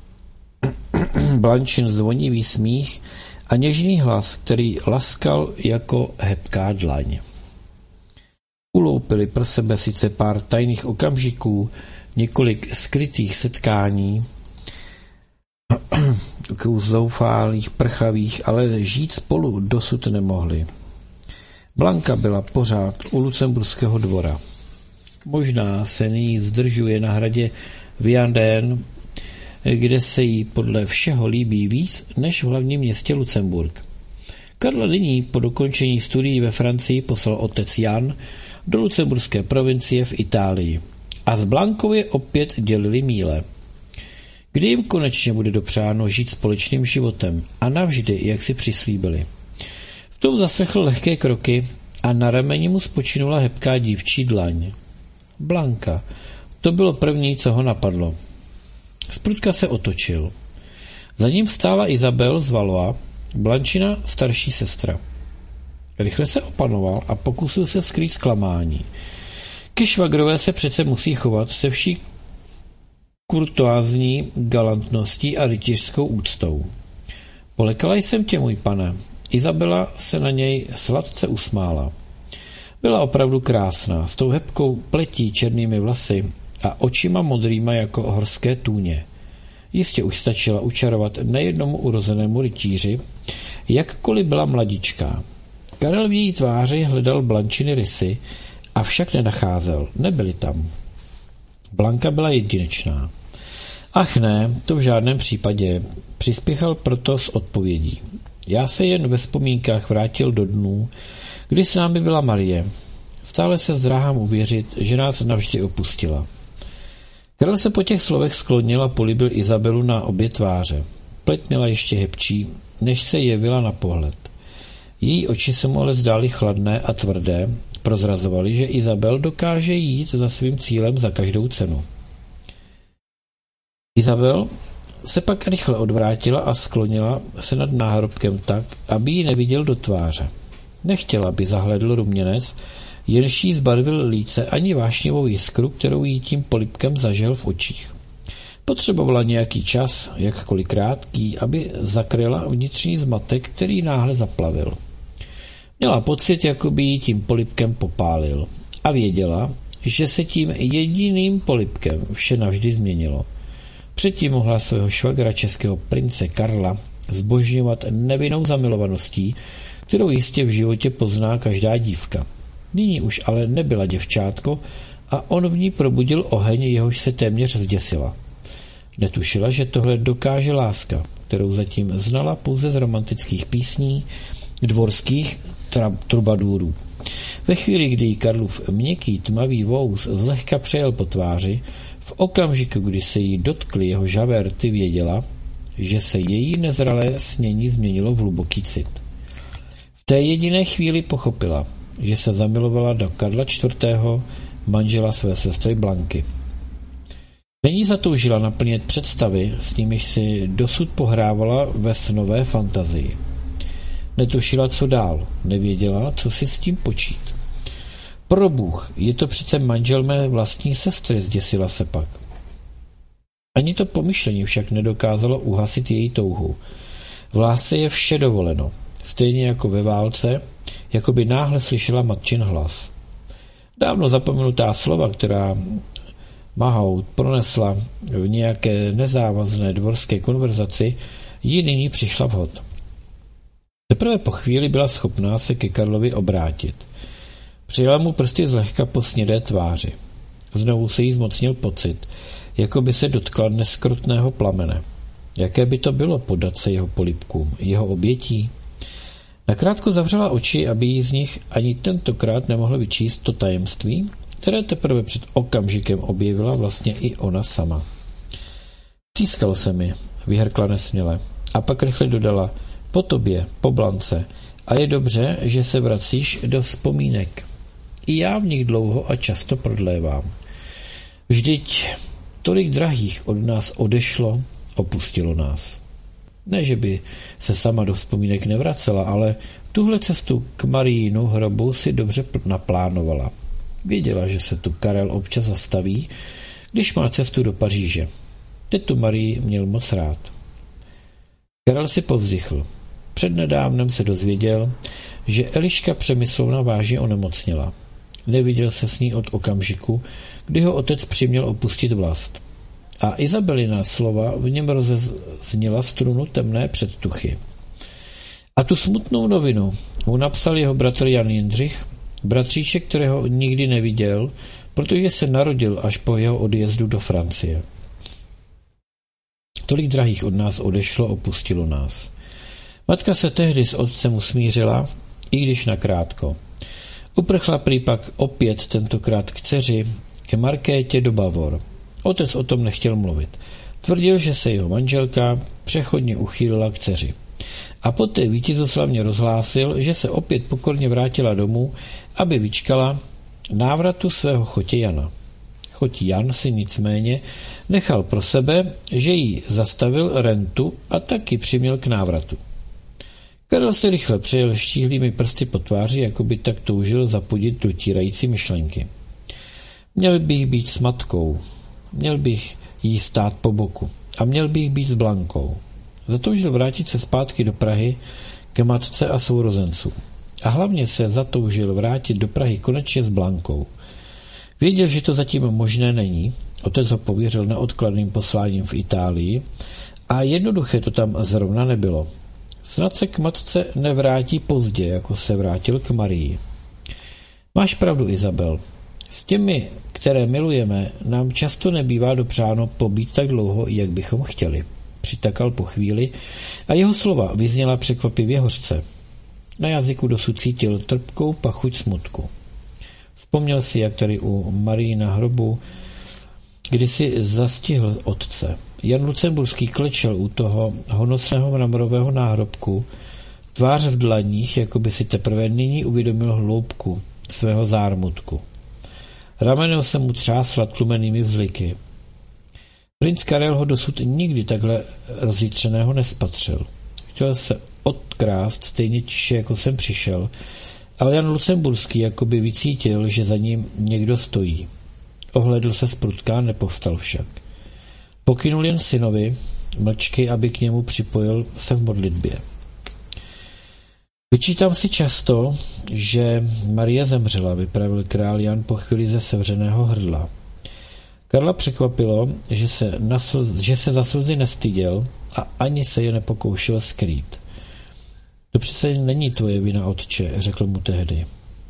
Blančin zvonivý smích a něžný hlas, který laskal jako hebká dlaň. Uloupili pro sebe sice pár tajných okamžiků, několik setkání, zoufalých, prchavých, ale žít spolu dosud nemohli. Blanka byla pořád u lucemburského dvora. Možná se nyní zdržuje na hradě Vianden, kde se jí podle všeho líbí víc než v hlavním městě Lucemburk. Karla nyní po dokončení studií ve Francii poslal otec Jan do lucemburské provincie v Itálii a s Blankou je opět dělili míle. Kdy jim konečně bude dopřáno žít společným životem a navždy, jak si přislíbili. V tom zaslechl lehké kroky a na rameni mu spočinula hebká dívčí dlaň. Blanka. To bylo první, co ho napadlo. Zprudka se otočil. Za ním stála Izabel z Valois, Blančina starší sestra. Rychle se opanoval a pokusil se skrýt zklamání. Ke švagrové se přece musí chovat se vší kurtoázní galantností a rytířskou úctou. Polekala jsem tě, můj pane, Izabela se na něj sladce usmála. Byla opravdu krásná, s tou hebkou pletí, černými vlasy a očima modrýma jako horské tůně. Jistě už stačila učarovat nejednomu urozenému rytíři, jakkoliv byla mladičká. Karel v její tváři hledal Blančiny rysy, avšak nenacházel, nebyly tam. Blanka byla jedinečná. Ach ne, to v žádném případě, přispěchal proto s odpovědí. Já se jen ve vzpomínkách vrátil do dnů, kdy s námi byla Marie. Stále se zdráhám uvěřit, že nás navždy opustila. Karel se po těch slovech sklonil a políbil Izabelu na obě tváře. Pleť měla ještě hebčí, než se jevila na pohled. Její oči se mu ale zdály chladné a tvrdé, prozrazovaly, že Izabel dokáže jít za svým cílem za každou cenu. Izabel se pak rychle odvrátila a sklonila se nad náhrobkem tak, aby ji neviděl do tváře. Nechtěla, aby zahledl ruměnec, jenž jí zbarvil líce, ani vášnivou jiskru, kterou jí tím polibkem zažil v očích. Potřebovala nějaký čas, jakkoliv krátký, aby zakryla vnitřní zmatek, který náhle zaplavil. Měla pocit, jako by jí tím polibkem popálil. A věděla, že se tím jediným polibkem vše navždy změnilo. Předtím mohla svého švagra českého prince Karla zbožňovat nevinnou zamilovaností, kterou jistě v životě pozná každá dívka. Nyní už ale nebyla děvčátko a on v ní probudil oheň, jehož se téměř zděsila. Netušila, že tohle dokáže láska, kterou zatím znala pouze z romantických písní, dvorských trubadůrů. Ve chvíli, kdy jí Karlův měkký tmavý vous zlehka přejel po tváři, v okamžiku, kdy se jí dotkly jeho žavé rty, věděla, že se její nezralé snění změnilo v hluboký cit. V té jediné chvíli pochopila, že se zamilovala do Karla IV., manžela své sestry Blanky. Není zatoužila naplnit představy, s nimiž si dosud pohrávala ve snové fantazii. Netušila, co dál, nevěděla, co si s tím počít. Probůh, je to přece manžel mé vlastní sestry, zděsila se pak. Ani to pomyšlení však nedokázalo uhasit její touhu. V lásce je vše dovoleno, stejně jako ve válce, jako by náhle slyšela matčin hlas. Dávno zapomenutá slova, která Mahout pronesla v nějaké nezávazné dvorské konverzaci, jí nyní přišla vhod. Teprve po chvíli byla schopná se ke Karlovi obrátit. Přijela mu prsty zlehka po snědé tváři. Znovu se jí zmocnil pocit, jako by se dotkla neskrutného plamene. Jaké by to bylo podat se jeho polibkům, jeho obětí? Nakrátko zavřela oči, aby jí z nich ani tentokrát nemohla vyčíst to tajemství, které teprve před okamžikem objevila vlastně i ona sama. Stýskalo se mi, vyhrkla nesměle, a pak rychle dodala, po tobě, po Blance, a je dobře, že se vracíš do vzpomínek. I já v nich dlouho a často prodlévám. Vždyť tolik drahých od nás odešlo, opustilo nás. Ne, že by se sama do vzpomínek nevracela, ale tuhle cestu k Marijinu hrobu si dobře naplánovala. Věděla, že se tu Karel občas zastaví, když má cestu do Paříže. Tetu Marii měl moc rád. Karel si povzdychl. Přednedávnem se dozvěděl, že Eliška Přemyslovna vážně onemocněla. Neviděl se s ní od okamžiku, kdy ho otec přiměl opustit vlast. A Izabelina slova v něm rozezněla strunu temné předtuchy. A tu smutnou novinu mu napsal jeho bratr Jan Jindřich, bratříček, kterého nikdy neviděl, protože se narodil až po jeho odjezdu do Francie. Tolik drahých od nás odešlo, opustilo nás. Matka se tehdy s otcem usmířila, i když nakrátko. Uprchla prý pak opět tentokrát k dceři, ke Markétě do Bavor. Otec o tom nechtěl mluvit. Tvrdil, že se jeho manželka přechodně uchýlila k dceři. A poté vítězoslavně rozhlásil, že se opět pokorně vrátila domů, aby vyčkala návratu svého chotě Jana. Chotí Jan si nicméně nechal pro sebe, že jí zastavil rentu a taky přiměl k návratu. Karel se rychle přejel štíhlými prsty po tváři, jako by tak toužil zapudit dotírající myšlenky. Měl bych být s matkou, měl bych jí stát po boku a měl bych být s Blankou. Zatoužil vrátit se zpátky do Prahy ke matce a sourozencům. A hlavně se zatoužil vrátit do Prahy konečně s Blankou. Věděl, že to zatím možné není, otec ho pověřil neodkladným posláním v Itálii a jednoduché to tam zrovna nebylo. Snad se k matce nevrátí pozdě, jako se vrátil k Marii. Máš pravdu, Izabel. S těmi, které milujeme, nám často nebývá dopřáno pobít tak dlouho, jak bychom chtěli. Přitakal po chvíli a jeho slova vyzněla překvapivě hořce. Na jazyku dosud cítil trpkou pachuť smutku. Vzpomněl si, jak tady u Marii na hrobu kdysi zastihl otce. Jan Lucemburský klečel u toho honosného mramorového náhrobku, tvář v dlaních, jako by si teprve nyní uvědomil hloubku svého zármutku. Rameno se mu třásla tlumenými vzliky. Princ Karel ho dosud nikdy takhle rozjitřeného nespatřil. Chtěl se odkrást stejně tiše, jako jsem přišel, ale Jan Lucemburský jakoby vycítil, že za ním někdo stojí. Ohlédl se zprudka, nepovstal však. Pokynul jen synovi, mlčky, aby k němu připojil se v modlitbě. Vyčítám si často, že Marie zemřela, vypravil král Jan po chvíli ze sevřeného hrdla. Karla překvapilo, že se za slzy nestyděl a ani se je nepokoušel skrýt. To přece není tvoje vina, otče, řekl mu tehdy.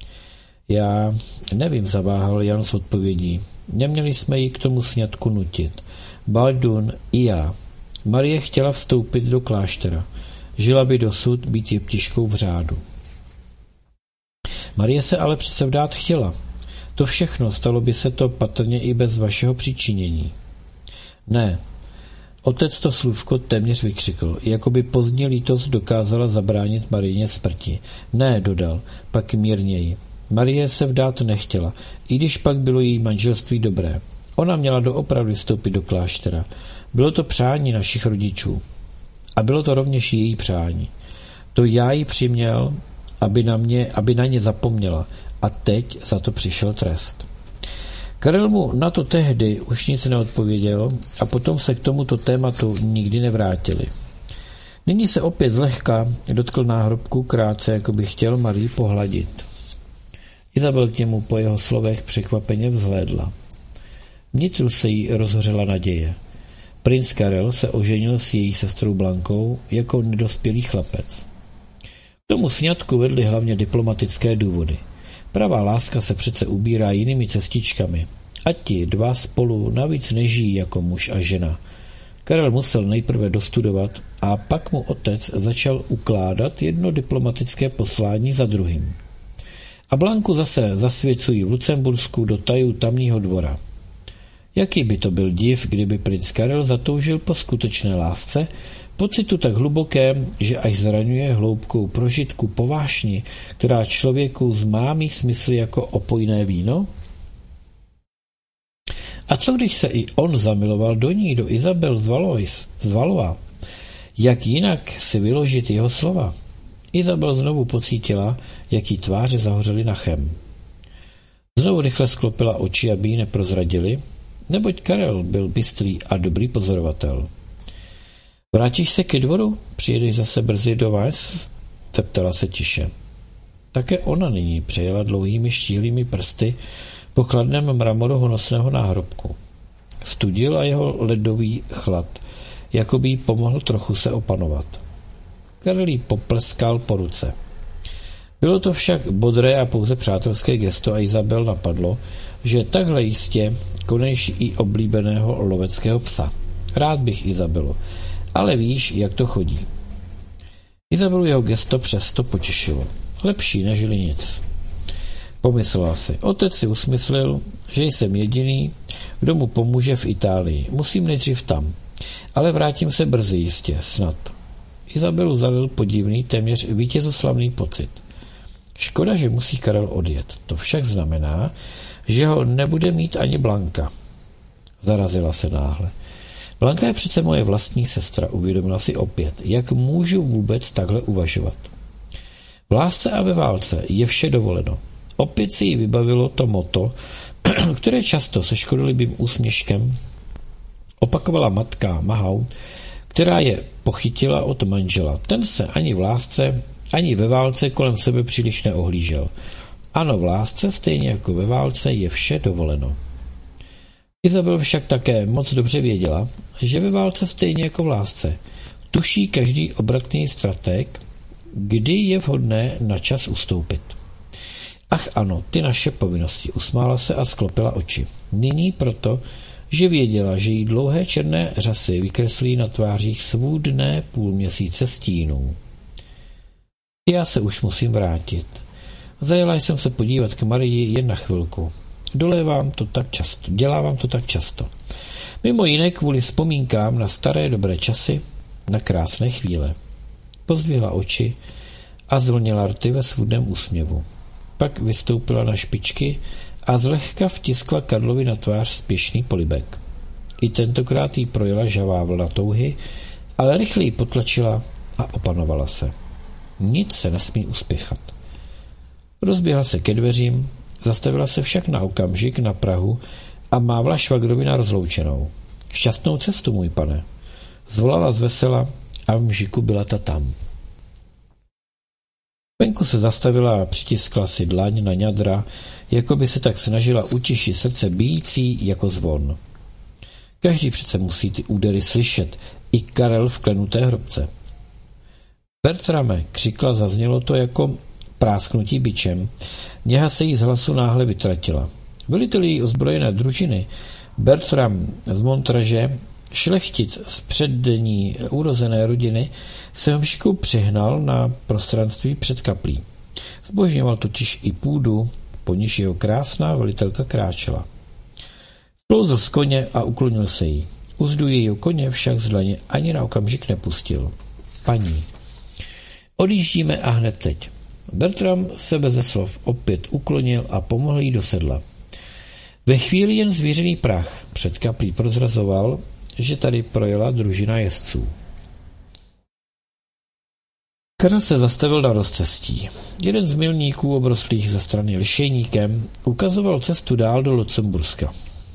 Já nevím, zaváhal Jan s odpovědí. Neměli jsme ji k tomu sňatku nutit. Baldun i já. Marie chtěla vstoupit do kláštera. Žila by dosud být jeptiškou v řádu. Marie se ale přece vdát chtěla. To všechno, stalo by se to patrně i bez vašeho přičinění. Ne. Otec to slůvko téměř vykřikl, jako by pozdní lítost dokázala zabránit Mariině smrti. Ne, dodal, pak mírněji. Marie se vdát nechtěla, i když pak bylo její manželství dobré. Ona měla doopravdy vstoupit do kláštera. Bylo to přání našich rodičů. A bylo to rovněž její přání. To já ji přiměl, aby na ně zapomněla. A teď za to přišel trest. Karel mu na to tehdy už nic neodpověděl a potom se k tomuto tématu nikdy nevrátili. Nyní se opět zlehka dotkl náhrobku krátce, jako by chtěl Marii pohladit. Izabel k němu po jeho slovech překvapeně vzhlédla. Vnitřu se jí rozhořela naděje. Princ Karel se oženil s její sestrou Blankou jako nedospělý chlapec. K tomu sňatku vedly hlavně diplomatické důvody. Pravá láska se přece ubírá jinými cestičkami. A ti dva spolu navíc nežijí jako muž a žena. Karel musel nejprve dostudovat a pak mu otec začal ukládat jedno diplomatické poslání za druhým. A Blanku zase zasvěcují v Lucembursku do tajů tamního dvora. Jaký by to byl div, kdyby princ Karel zatoužil po skutečné lásce, pocitu tak hlubokém, že až zraňuje hloubkou prožitku po vášni, která člověku zmámí smysl jako opojné víno? A co když se i on zamiloval do ní, do Izabel z Valois? Jak jinak si vyložit jeho slova? Izabel znovu pocítila, jak jí tváře zahořely nachem. Znovu rychle sklopila oči, aby ji neprozradili, neboť Karel byl bystrý a dobrý pozorovatel. Vrátíš se ke dvoru? Přijedeš zase brzy do vás? Zeptala se tiše. Také ona nyní přejela dlouhými štíhlými prsty po chladném mramoru honosného náhrobku. Studil a jeho ledový chlad, jako by jí pomohl trochu se opanovat. Karel jí popleskal po ruce. Bylo to však bodré a pouze přátelské gesto a Izabel napadlo, že takhle jistě konejší i oblíbeného loveckého psa. Rád bych, Izabelo, ale víš, jak to chodí. Izabelu jeho gesto přesto potěšilo. Lepší nežli nic. Pomyslela si. Otec si usmyslil, že jsem jediný, kdo mu pomůže v Itálii. Musím nejdřív tam. Ale vrátím se brzy jistě, snad. Izabelu zalil podivný, téměř vítězoslavný pocit. Škoda, že musí Karel odjet. To však znamená, že ho nebude mít ani Blanka. Zarazila se náhle. Blanka je přece moje vlastní sestra, uvědomila si opět, jak můžu vůbec takhle uvažovat. V lásce a ve válce je vše dovoleno. Opět si jí vybavilo to motto, které často se škodolibým úsměškem opakovala matka Mahau, která je pochytila od manžela. Ten se ani v lásce, Ani ve válce kolem sebe příliš neohlížel. Ano, v lásce, stejně jako ve válce, je vše dovoleno. Izabel však také moc dobře věděla, že ve válce stejně jako v lásce tuší každý obratný stratég, kdy je vhodné na čas ustoupit. Ach ano, ty naše povinnosti, usmála se a sklopila oči. Nyní proto, že věděla, že jí dlouhé černé řasy vykreslí na tvářích svůdné půlměsíce stínů. Já se už musím vrátit. Zajela jsem se podívat k Marii jen na chvilku. Dělávám to tak často. Mimo jiné kvůli vzpomínkám na staré dobré časy, na krásné chvíle. Pozdvihla oči a zvlnila rty ve svůdném úsměvu. Pak vystoupila na špičky a zlehka vtiskla Karlovi na tvář spěšný polibek. I tentokrát jí projela žavá vlna touhy, ale rychle ji potlačila a opanovala se. Nic se nesmí uspěchat. Rozběhla se ke dveřím, zastavila se však na okamžik na prahu a mávla švagrovi na rozloučenou. Šťastnou cestu, můj pane. Zvolala zvesela a v mžiku byla ta tam. Venku se zastavila a přitiskla si dlaň na ňadra, jako by se tak snažila utišit srdce bijící jako zvon. Každý přece musí ty údery slyšet, i Karel v klenuté hrobce. Bertrame, křikla, zaznělo to jako prásknutí bičem. Něha se jí z hlasu náhle vytratila. Velitel její ozbrojené družiny, Bertram z Montraže, šlechtic z přední urozené rodiny, se v mšiku přihnal na prostranství před kaplí. Zbožňoval totiž i půdu, po níž jeho krásná velitelka kráčela. Sklouzl z koně a uklonil se jí. Uzdu jejího koně však z dlaně ani na okamžik nepustil. Paní. Odjíždíme a hned teď. Bertram se beze slov opět uklonil a pomohl jí do sedla. Ve chvíli jen zvířený prach před kaplí prozrazoval, že tady projela družina jezdců. Karel se zastavil na rozcestí. Jeden z milníků obrostlých ze strany lišejníkem ukazoval cestu dál do Lucemburska.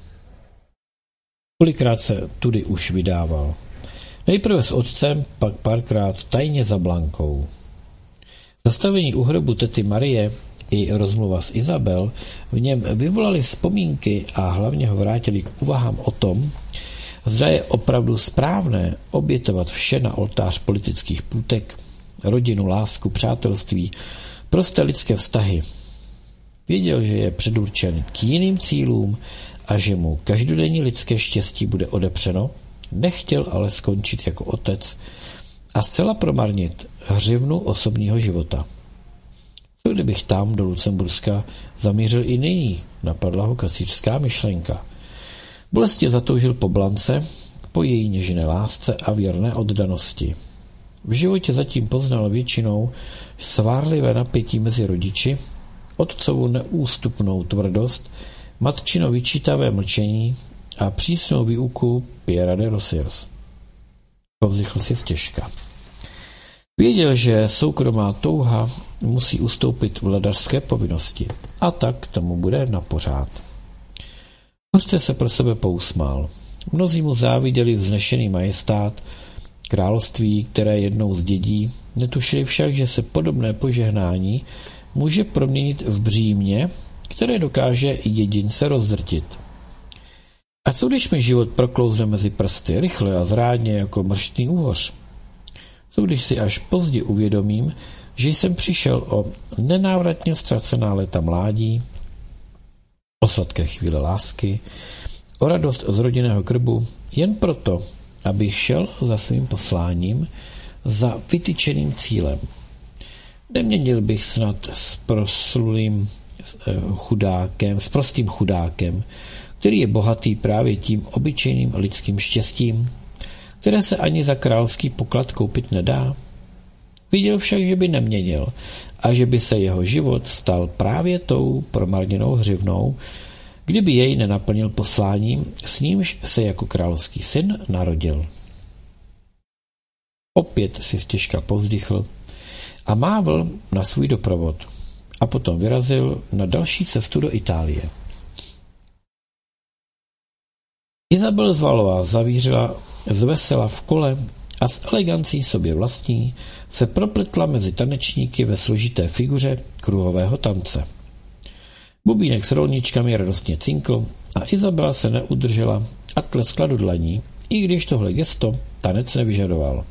Kolikrát se tudy už vydával. Nejprve s otcem, pak párkrát tajně za Blankou. Zastavení u hrobu tety Marie i rozmluva s Izabel v něm vyvolali vzpomínky a hlavně ho vrátili k úvahám o tom, zda je opravdu správné obětovat vše na oltář politických půtek, rodinu, lásku, přátelství, prosté lidské vztahy. Věděl, že je předurčen k jiným cílům a že mu každodenní lidské štěstí bude odepřeno, nechtěl ale skončit jako otec a zcela promarnit hřivnu osobního života. Co kdybych tam do Lucemburska zamířil i nyní, napadla ho kacířská myšlenka. Bolestně zatoužil po Blance, po její něžné lásce a věrné oddanosti. V životě zatím poznal většinou svárlivé napětí mezi rodiči, otcovu neústupnou tvrdost, matčino vyčítavé mlčení a přísnou výuku Pierre de Rosiers. Povzdychl si stěžka. Věděl, že soukromá touha musí ustoupit vladařské povinnosti a tak tomu bude napořád. Hořce se pro sebe pousmál. Mnozí mu záviděli vznešený majestát, království, které jednou zdědí, netušili však, že se podobné požehnání může proměnit v břímě, které dokáže jedince rozdrtit. A co když mi život proklouzne mezi prsty, rychle a zrádně jako mrštný úhoř? Co když si až pozdě uvědomím, že jsem přišel o nenávratně ztracená léta mládí, o sladké chvíle lásky, o radost z rodinného krbu, jen proto, abych šel za svým posláním, za vytyčeným cílem. Neměnil bych snad s prostým chudákem, který je bohatý právě tím obyčejným lidským štěstím, které se ani za královský poklad koupit nedá. Viděl však, že by neměnil a že by se jeho život stal právě tou promarněnou hřivnou, kdyby jej nenaplnil posláním, s nímž se jako královský syn narodil. Opět si stěžka povzdychl a mávl na svůj doprovod a potom vyrazil na další cestu do Itálie. Izabel Zvalová zavířila zvesela v kole a s elegancí sobě vlastní se propletla mezi tanečníky ve složité figuře kruhového tance. Bubínek s rolničkami radostně cinkl a Izabela se neudržela a tleskla do dlaní, i když tohle gesto tanec nevyžadoval.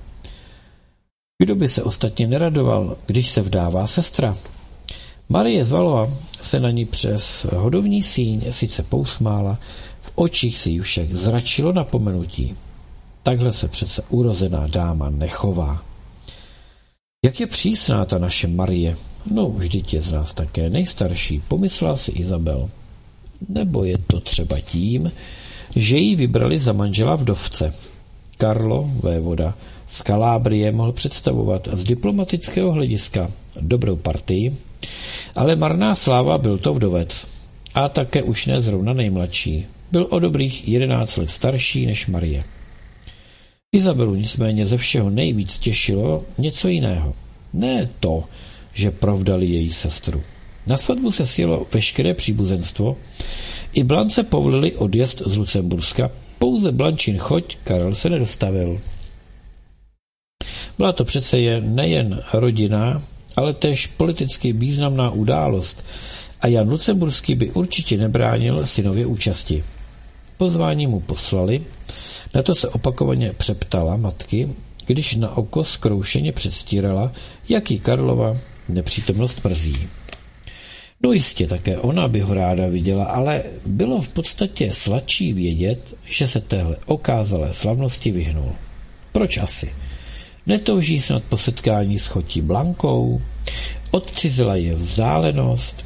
Kdo by se ostatně neradoval, když se vdává sestra? Marie Zvalová se na ní přes hodovní síň sice pousmála, v očích si ji však zračilo napomenutí. Takhle se přece urozená dáma nechová. Jak je přísná ta naše Marie. No, vždyť je z nás také nejstarší, pomyslela si Izabel. Nebo je to třeba tím, že ji vybrali za manžela vdovce. Karlo, vévoda z Kalábrie, mohl představovat z diplomatického hlediska dobrou partii, ale marná sláva, byl to vdovec. A také už ne zrovna nejmladší. Byl o dobrých 11 let starší než Marie. Izabelu nicméně ze všeho nejvíc těšilo něco jiného. Ne to, že provdali její sestru. Na svatbu se sjelo veškeré příbuzenstvo, i Blance povolili odjezd z Lucemburska, pouze Blančin choť Karel se nedostavil. Byla to přece nejen rodinná, ale též politicky významná událost a Jan Lucemburský by určitě nebránil synově účasti. Pozvání mu poslali, na to se opakovaně přeptala matky, když na oko zkroušeně předstírala, jak jí Karlova nepřítomnost mrzí. No jistě, také ona by ho ráda viděla, ale bylo v podstatě sladší vědět, že se téhle okázalé slavnosti vyhnul. Proč asi? Netouží snad po setkání s chotí Blankou? Odcizila je vzdálenost?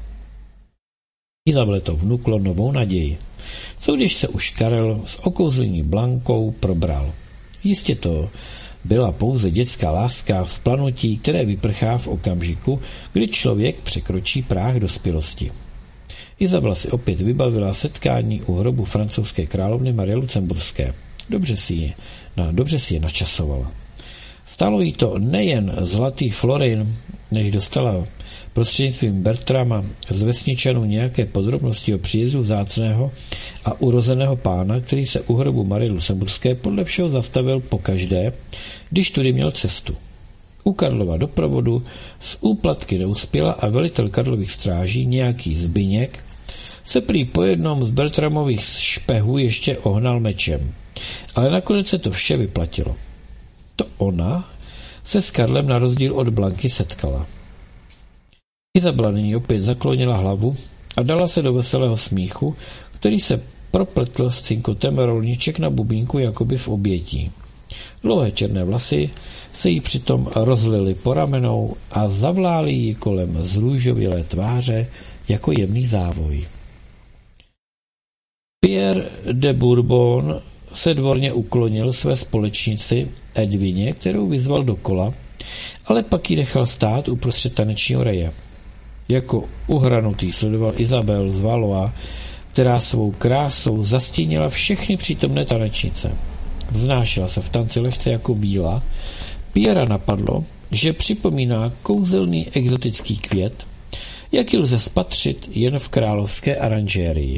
Izabele to vnuklo novou naději. Co když se už Karel s okouzlení Blankou probral? Jistě to byla pouze dětská láska vzplanutí, které vyprchá v okamžiku, kdy člověk překročí práh dospělosti. Izabela si opět vybavila setkání u hrobu francouzské královny Marie Lucemburské. Dobře si je načasovala. Stálo jí to nejen zlatý florin, než dostala prostřednictvím Bertrama z vesničanů nějaké podrobnosti o příjezdu vzácného a urozeného pána, který se u hrobu Marie Lucemburské podle všeho zastavil pokaždé, když tudy měl cestu. U Karlova doprovodu z úplatky neuspěla a velitel Karlových stráží, nějaký Zbyněk, se prý po jednom z Bertramových špehů ještě ohnal mečem. Ale nakonec se to vše vyplatilo. To ona se s Karlem na rozdíl od Blanky setkala. Izabela nyní opět zaklonila hlavu a dala se do veselého smíchu, který se propletl s cinkotem rolniček na bubínku jakoby v obětí. Dlouhé černé vlasy se jí přitom rozlily po ramenou a zavlály jí kolem zrůžovělé tváře jako jemný závoj. Pierre de Bourbon se dvorně uklonil své společnici Edvině, kterou vyzval do kola, ale pak ji nechal stát uprostřed tanečního reje. Jako uhranutý sledoval Izabel Zvalová, která svou krásou zastínila všechny přítomné tanečnice. Vznášela se v tanci lehce jako víla. Pierra napadlo, že připomíná kouzelný exotický květ, jaký lze spatřit jen v královské aranžérii.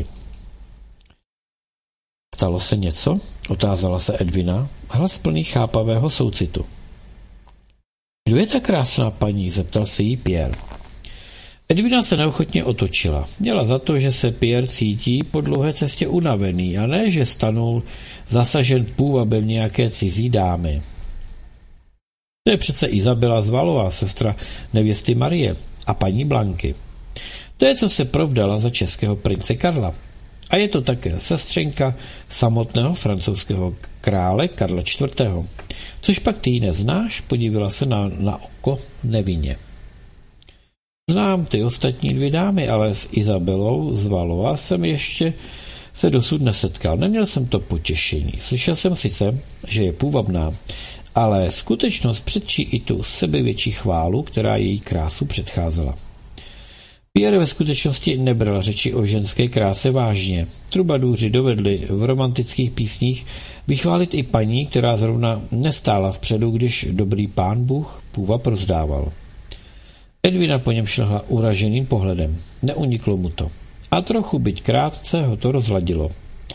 Stalo se něco? Otázala se Edvina, hlas plný chápavého soucitu. Kdo je ta krásná paní? Zeptal se jí Pierre. Edvina se neochotně otočila. Měla za to, že se Pierre cítí po dlouhé cestě unavený a ne, že stanul zasažen půvabem nějaké cizí dámy. To je přece Izabela Zvalová, sestra nevěsty Marie a paní Blanky. To je, co se provdala za českého prince Karla. A je to také sestřenka samotného francouzského krále Karla IV. Což pak ty ji neznáš? Podívala se na oko nevinně. Znám ty ostatní dvě dámy, ale s Izabelou Zvalová jsem ještě se dosud nesetkal. Neměl jsem to potěšení. Slyšel jsem sice, že je půvabná, ale skutečnost předčí i tu sebevětší chválu, která její krásu předcházela. Pierre ve skutečnosti nebral řeči o ženské kráse vážně. Trubadůři dovedli v romantických písních vychválit i paní, která zrovna nestála vpředu, když dobrý pán Bůh půvab rozdával. Edvina po něm šlehla uraženým pohledem. Neuniklo mu to. A trochu, byť krátce, ho to rozladilo.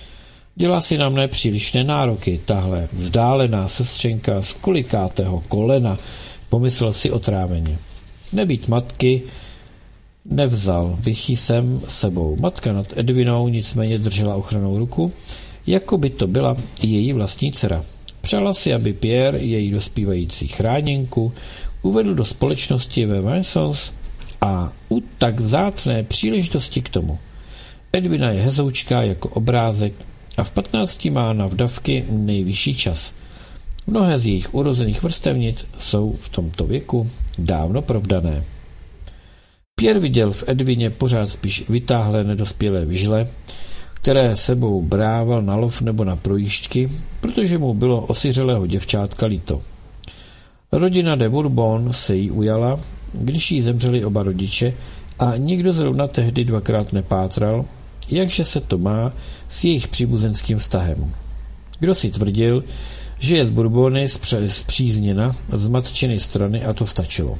Dělá si na mne přílišné nároky, tahle vzdálená sestřenka z kolikátého kolena, pomyslel si otráveně. Nebýt matky, nevzal bych ji sem sebou. Matka nad Edvinou nicméně držela ochrannou ruku, jako by to byla její vlastní dcera. Přála si, aby Pierre, její dospívající chráněnku, uvedl do společnosti ve Vincents a u tak vzácné příležitosti k tomu. Edvina je hezoučká jako obrázek a v 15 má na vdavky nejvyšší čas. Mnohé z jejich urozených vrstevnic jsou v tomto věku dávno provdané. Pierre viděl v Edvině pořád spíš vytáhlé nedospělé vyžle, které sebou brával na lov nebo na projížďky, protože mu bylo osiřelého děvčátka líto. Rodina de Bourbon se jí ujala, když jí zemřeli oba rodiče a nikdo zrovna tehdy dvakrát nepátral, jakže se to má s jejich příbuzenským vztahem. Kdo si tvrdil, že je z Bourbony zpřízněna z matčiny strany a to stačilo.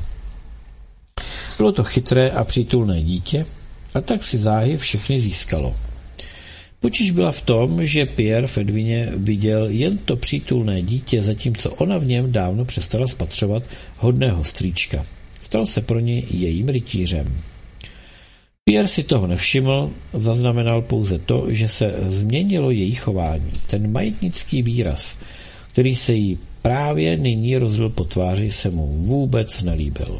Bylo to chytré a přítulné dítě a tak si záhy všechny získalo. Potíž byla v tom, že Pierre v Edvině viděl jen to přítulné dítě, zatímco ona v něm dávno přestala spatřovat hodného strýčka. Stal se pro ní jejím rytířem. Pierre si toho nevšiml, zaznamenal pouze to, že se změnilo její chování. Ten majetnický výraz, který se jí právě nyní rozlil po tváři, se mu vůbec nelíbil.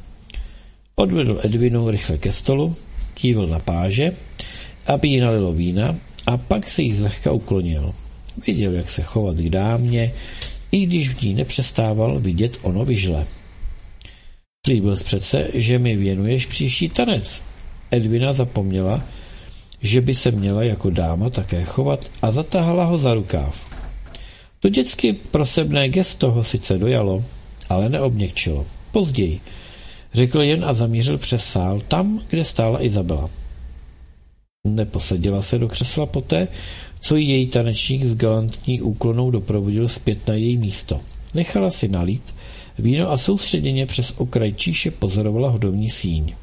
Odvedl Edvinu rychle ke stolu, kývl na páže, aby jí nalilo vína, a pak se jí zlehka uklonil. Viděl, jak se chovat k dámě, i když v ní nepřestával vidět ono vyžle. Slíbil jsi přece, že mi věnuješ příští tanec. Edvina zapomněla, že by se měla jako dáma také chovat a zatáhala ho za rukáv. To dětsky prosebné gesto ho sice dojalo, ale neobměkčilo. Později řekl jen a zamířil přes sál tam, kde stála Izabela. Neposadila se do křesla poté, co jí její tanečník s galantní úklonou doprovodil zpět na její místo. Nechala si nalít víno a soustředěně přes okraj číše pozorovala hodovní síň.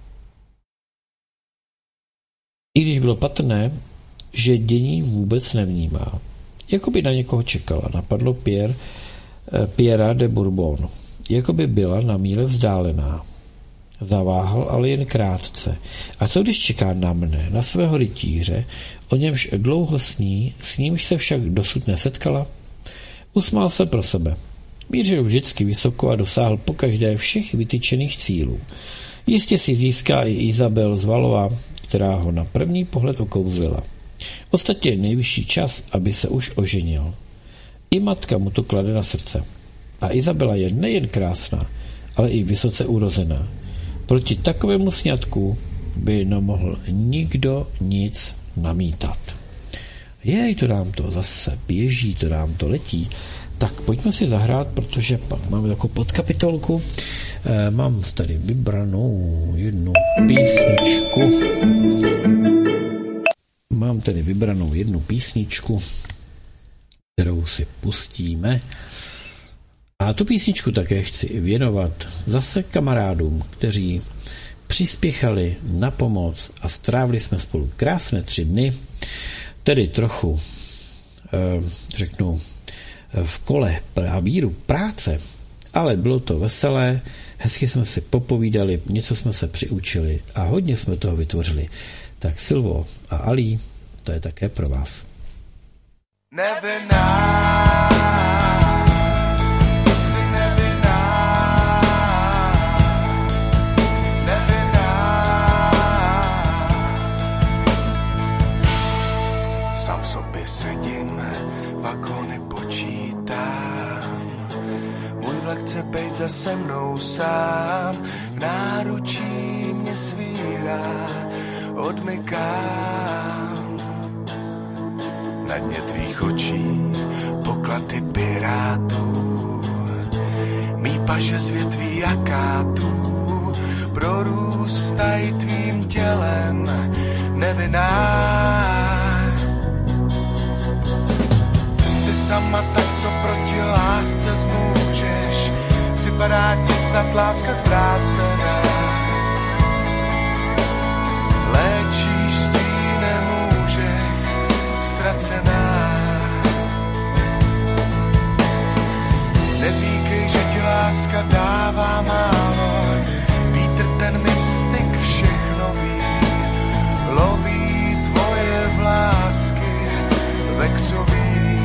I když bylo patrné, že dění vůbec nevnímá. Jakoby na někoho čekala, napadlo Pierre de Bourbon. Jakoby byla na míle vzdálená. Zaváhal ale jen krátce. A co když čeká na mne, na svého rytíře, o němž dlouho sní, s nímž se však dosud nesetkala? Usmál se pro sebe. Mířil vždycky vysoko a dosáhl pokaždé všech vytyčených cílů. Jistě si získá i Izabel z Valova, která ho na první pohled okouzlila. Ostatně je nejvyšší čas, aby se už oženil. I matka mu to klade na srdce. A Izabela je nejen krásná, ale i vysoce urozená. Proti takovému sňatku by nemohl nikdo nic namítat. Jej, to nám to zase běží, to nám to letí. Tak pojďme si zahrát, protože pak máme takovou podkapitolku. Mám tady vybranou jednu písničku. Kterou si pustíme. A tu písničku také chci věnovat zase kamarádům, kteří přispěchali na pomoc a strávili jsme spolu krásné 3 dny, tedy trochu, řeknu, v kole a víru práce, ale bylo to veselé, hezky jsme si popovídali, něco jsme se přiučili a hodně jsme toho vytvořili. Tak Silvo a Ali, to je také pro vás. Sám v sobě sedím, vagóny počítám. Můj vlak chce bejt za se mnou sám, v náručí mě svírá, odmykám. Na dně tvých očí poklady pirátů, mý paže z větví akátů prorůstají tvým tělem nevinná. Jsi sama tak, co proti lásce zmůžeš, připadá ti snad láska zvrácená. Léčíš stínem můžeš, ztracená. Neříkej, že ti láska dává málo, vítr ten mystik všechno ví, loví tvoje vlásky vexový.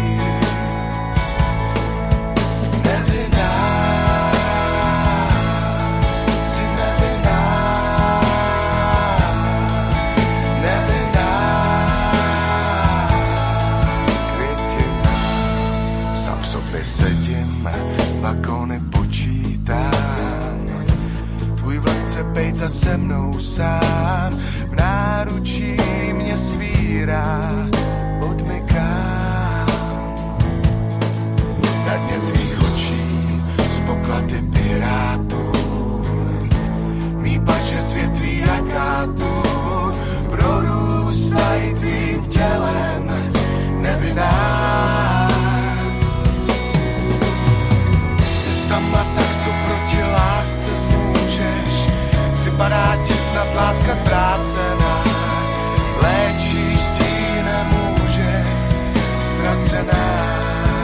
Vagony počítám, tvůj vlak chce bejt za se mnou sám, v náručí mě svírá, odmykám. Na dně tvých očí z poklady pirátů, mý paže z větví jakátů, prorůstají tvým tělem nevinná. Sama tak, co proti lásce zmůžeš, připadá ti snad láska zvrácená, léčíš tí nemůže, ztracená.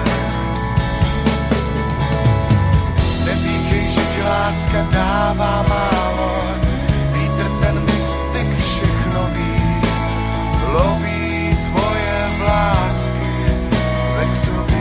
Neříkej, že ti láska dává málo, vítr ten mystik všechno ví, loví tvoje vlásky vexový.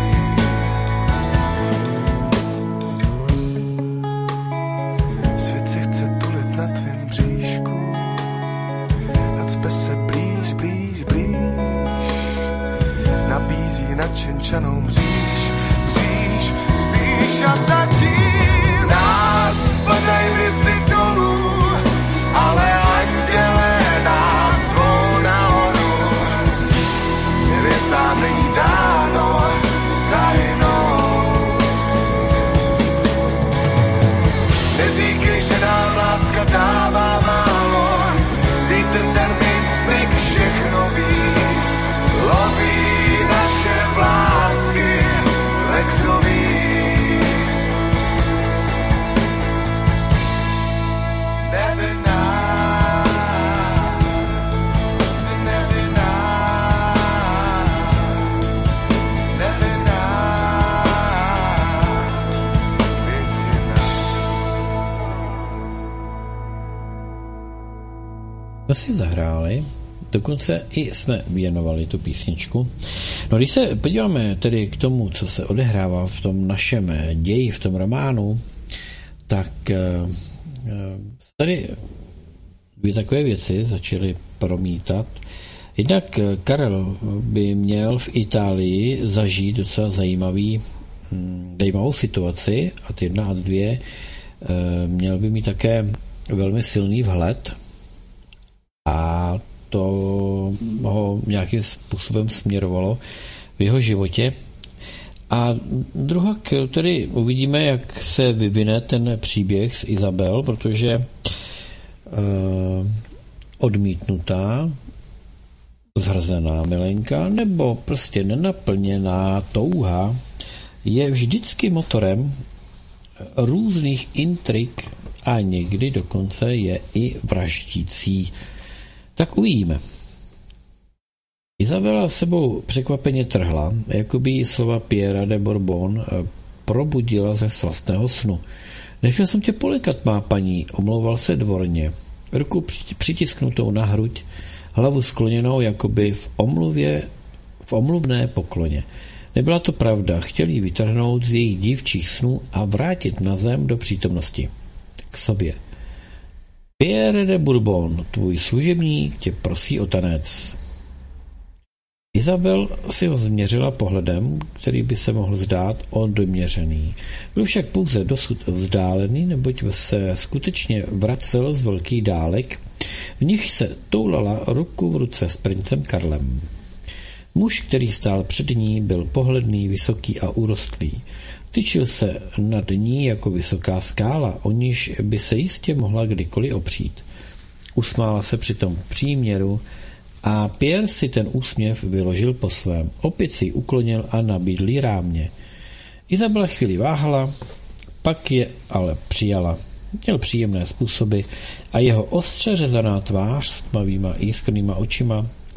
Načenčanou mříž, spíš a zatím nás padají hvězdy dolů, ale anděle nás zvou nahoru. Hvězdám není dáno zahynout. Neříkej, že nám láska dává málo, vítr ten mystik všechno ví, loví naše vlásky vexový. Nevinná, jsi nevinná, nevinná, větina. To si zahráli, dokonce i jsme věnovali tu písničku. No, když se podíváme tedy k tomu, co se odehrává v tom našem ději, v tom románu, tak tady dvě takové věci začaly promítat. Jednak Karel by měl v Itálii zažít docela zajímavou situaci, a ty jedna a dvě, měl by mít také velmi silný vhled a to ho nějakým způsobem směrovalo v jeho životě. A druhá, tedy uvidíme, jak se vyvine ten příběh s Izabel, protože odmítnutá, zhrzená milenka nebo prostě nenaplněná touha je vždycky motorem různých intrik a někdy dokonce je i vraždící. Tak uvidíme. Izabela sebou překvapeně trhla, jako by jí slova Pierre de Bourbon probudila ze slastného snu. Nechtěl jsem tě polekat, má paní, omlouval se dvorně. Ruku přitisknutou na hruď, hlavu skloněnou, jakoby v omluvné pokloně. Nebyla to pravda, chtěl jí vytrhnout z jejich dívčích snů a vrátit na zem do přítomnosti. K sobě. Pierre de Bourbon, tvůj služebník, tě prosí o tanec. Izabel si ho změřila pohledem, který by se mohl zdát odměřený. Byl však pouze dosud vzdálený, neboť se skutečně vracel z velkých dálek, v nich se toulala ruku v ruce s princem Karlem. Muž, který stál před ní, byl pohledný, vysoký a úrostlý. Tyčil se nad ní jako vysoká skála, o níž by se jistě mohla kdykoliv opřít. Usmála se při tom příměru a Pierre si ten úsměv vyložil po svém. Opět si ji uklonil a nabídl jí rámě. Izabela chvíli váhala, pak je ale přijala. Měl příjemné způsoby a jeho ostře řezaná tvář s tmavýma jiskrnýma očima,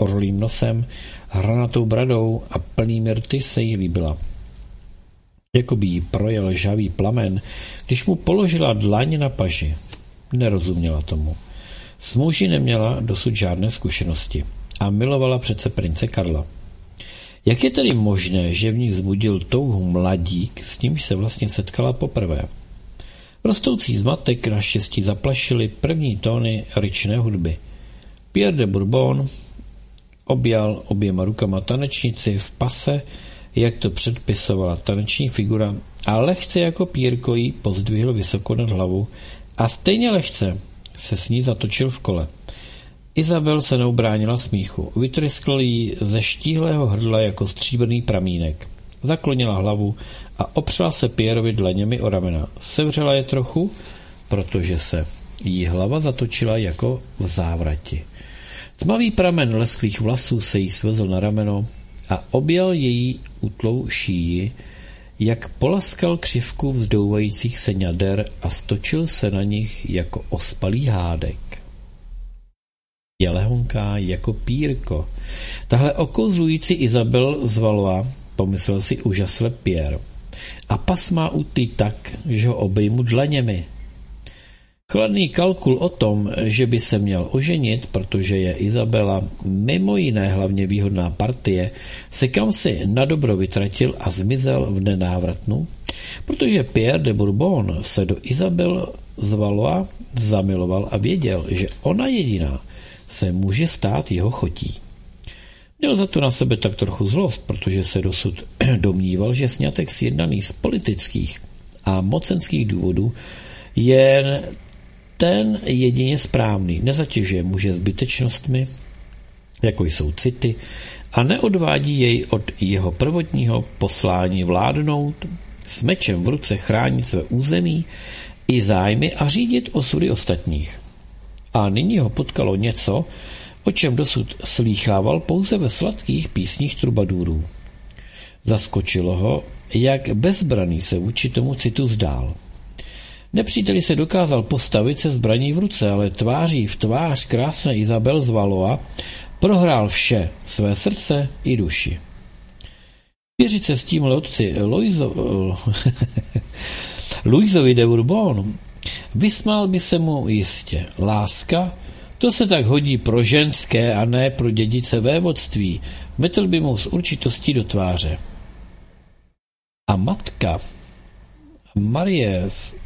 ořlým nosem, hranatou bradou a plný rty se jí líbila. Jakoby jí projel žhavý plamen, když mu položila dlaň na paži. Nerozuměla tomu. S muži neměla dosud žádné zkušenosti a milovala přece prince Karla. Jak je tedy možné, že v ní vzbudil touhu mladík, s nímž se vlastně setkala poprvé? Rostoucí zmatek naštěstí zaplašily první tóny ryčné hudby. Pierre de Bourbon objal oběma rukama tanečnici v pase, jak to předpisovala taneční figura, a lehce jako pírko jí pozdvihl vysoko nad hlavu a stejně lehce se s ní zatočil v kole. Izabel se neubránila smíchu. Vytryskl jí ze štíhlého hrdla jako stříbrný pramínek. Zaklonila hlavu a opřela se Pierrovi dlaněmi o ramena. Sevřela je trochu, protože se jí hlava zatočila jako v závrati. Tmavý pramen lesklých vlasů se jí svezl na rameno a objal její útlou šíji, jak polaskal křivku vzdouvajících se ňader a stočil se na nich jako ospalý hádek. Je lehonká jako pírko. Tahle okouzlující Izabel z Valois, pomyslel si úžasle Pierre. A pas má útlý tak, že ho obejmu dlaněmi. Chladný kalkul o tom, že by se měl oženit, protože je Izabela mimo jiné hlavně výhodná partie, se kamsi nadobro vytratil a zmizel v nenávratnu, protože Pierre de Bourbon se do Izabel z Valois zamiloval a věděl, že ona jediná se může stát jeho chotí. Měl za to na sebe tak trochu zlost, protože se dosud domníval, že sňatek sjednaný z politických a mocenských důvodů je ten jedině správný, nezatěžuje muže zbytečnostmi, jako jsou city, a neodvádí jej od jeho prvotního poslání vládnout, s mečem v ruce chránit své území i zájmy a řídit osudy ostatních. A nyní ho potkalo něco, o čem dosud slýchával pouze ve sladkých písních trubadůrů. Zaskočilo ho, jak bezbraný se vůči tomu citu zdál. Nepříteli se dokázal postavit se zbraní v ruce, ale tváří v tvář krásné Izabel z Valois prohrál vše, své srdce i duši. Věřit se s tímhle otci Louisovi de Bourbon vysmál by se mu jistě. Láska, to se tak hodí pro ženské a ne pro dědice vévodství, metl by mu s určitostí do tváře. A matka Marie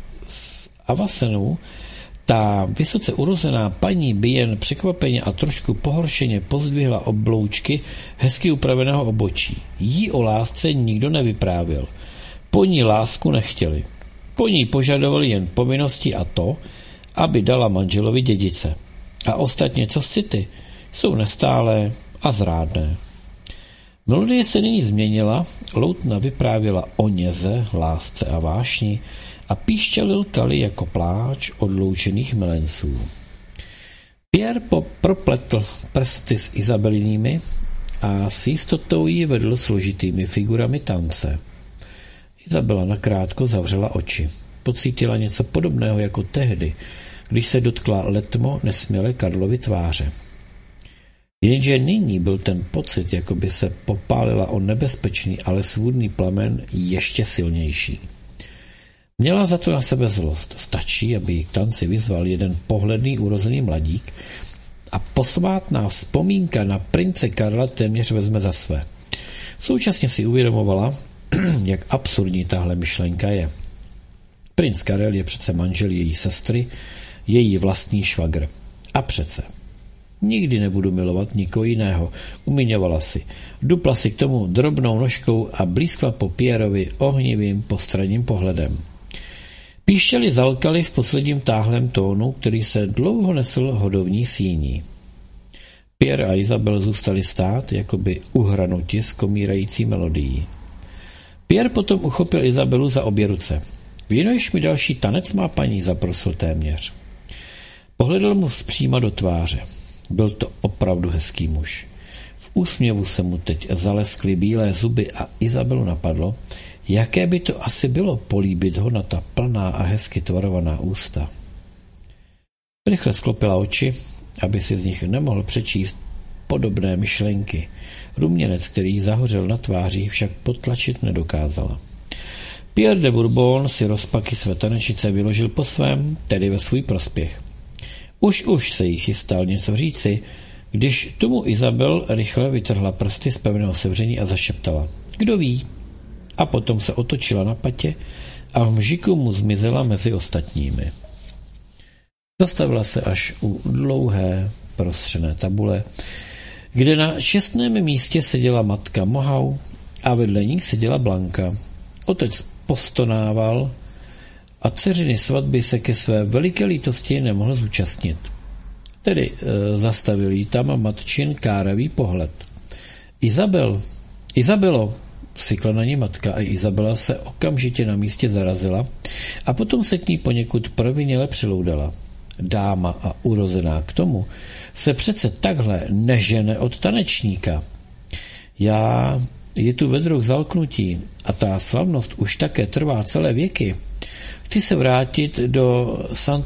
z Avasenu, ta vysoce urozená paní, by jen překvapeně a trošku pohoršeně pozdvihla obloučky hezky upraveného obočí. Jí o lásce nikdo nevyprávěl. Po ní lásku nechtěli. Po ní požadovali jen povinnosti a to, aby dala manželovi dědice. A ostatně, co city, jsou nestálé a zrádné. Melodie se nyní změnila, loutna vyprávěla o něze, lásce a vášni a píšťa lilkaly jako pláč odloučených milenců. Pierre propletl prsty s Izabelinými a s jistotou ji vedl složitými figurami tance. Izabela nakrátko zavřela oči. Pocítila něco podobného jako tehdy, když se dotkla letmo nesměle Karlovy tváře. Jenže nyní byl ten pocit, jako by se popálila o nebezpečný, ale svůdný plamen ještě silnější. Měla za to na sebe zlost. Stačí, aby ji k tanci vyzval jeden pohledný urozený mladík a posvátná vzpomínka na prince Karla téměř vezme za své. Současně si uvědomovala, jak absurdní tahle myšlenka je. Princ Karel je přece manžel její sestry, její vlastní švagr. A přece nikdy nebudu milovat nikoho jiného, umíňovala si. Dupla si k tomu drobnou nožkou a blízkla po Pierrovi ohnivým postranním pohledem. Píšťaly zalkaly v posledním táhlém tónu, který se dlouho nesl hodovní síní. Pierre a Izabel zůstali stát, jakoby uhranuti s komírající melodií. Pierre potom uchopil Izabelu za obě ruce. Věnuješ mi další tanec, má paní, zaprosil téměř. Pohledl mu zpříma do tváře. Byl to opravdu hezký muž. V úsměvu se mu teď zaleskly bílé zuby a Izabelu napadlo, jaké by to asi bylo políbit ho na ta plná a hezky tvarovaná ústa. Rychle sklopila oči, aby si z nich nemohl přečíst podobné myšlenky. Ruměnec, který zahořel na tváři, však potlačit nedokázala. Pierre de Bourbon si rozpaky své tanečnice vyložil po svém, tedy ve svůj prospěch. Už se jí chystal něco říci, když tomu Izabel rychle vytrhla prsty z pevného sevření a zašeptala. Kdo ví? A potom se otočila na patě a v mžiku mu zmizela mezi ostatními. Zastavila se až u dlouhé prostřené tabule, kde na čestném místě seděla matka Mohau a vedle ní seděla Blanka. Otec postonával a dceřiny svatby se ke své veliké lítosti nemohl zúčastnit. Tedy zastavil jí tam matčin káravý pohled. Izabelo, sykla na ní matka a Izabela se okamžitě na místě zarazila a potom se k ní poněkud proviněle přiloudala. Dáma a urozená k tomu se přece takhle nežene od tanečníka. Je tu ve druh zalknutí a ta slavnost už také trvá celé věky. Chci se vrátit do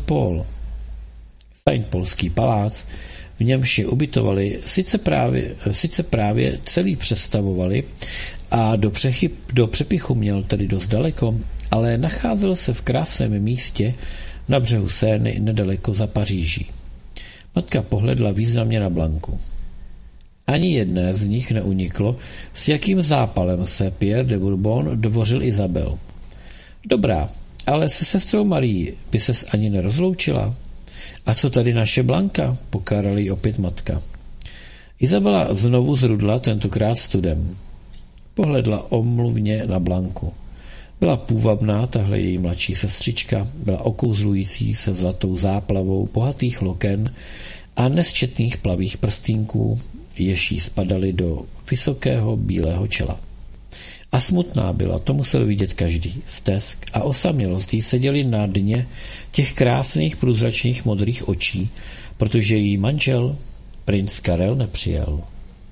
Saint-Paulský palác, v němž je ubytovali, sice právě celý přestavovali a do přepichu měl tedy dost daleko, ale nacházel se v krásném místě na břehu Sény nedaleko za Paříží. Matka pohledla významně na Blanku. Ani jedné z nich neuniklo, s jakým zápalem se Pierre de Bourbon dvořil Izabel. Dobrá, ale se sestrou Marí by ses ani nerozloučila. A co tady naše Blanka? Pokárala jí opět matka. Izabela znovu zrudla, tentokrát studem. Pohledla omluvně na Blanku. Byla půvabná, tahle její mladší sestřička, byla okouzlující se zlatou záplavou bohatých loken a nesčetných plavých prstínků, jež jí spadaly do vysokého bílého čela. A smutná byla, to musel vidět každý. Stesk a osamělost jí seděli na dně těch krásných průzračných modrých očí, protože její manžel, princ Karel, nepřijel.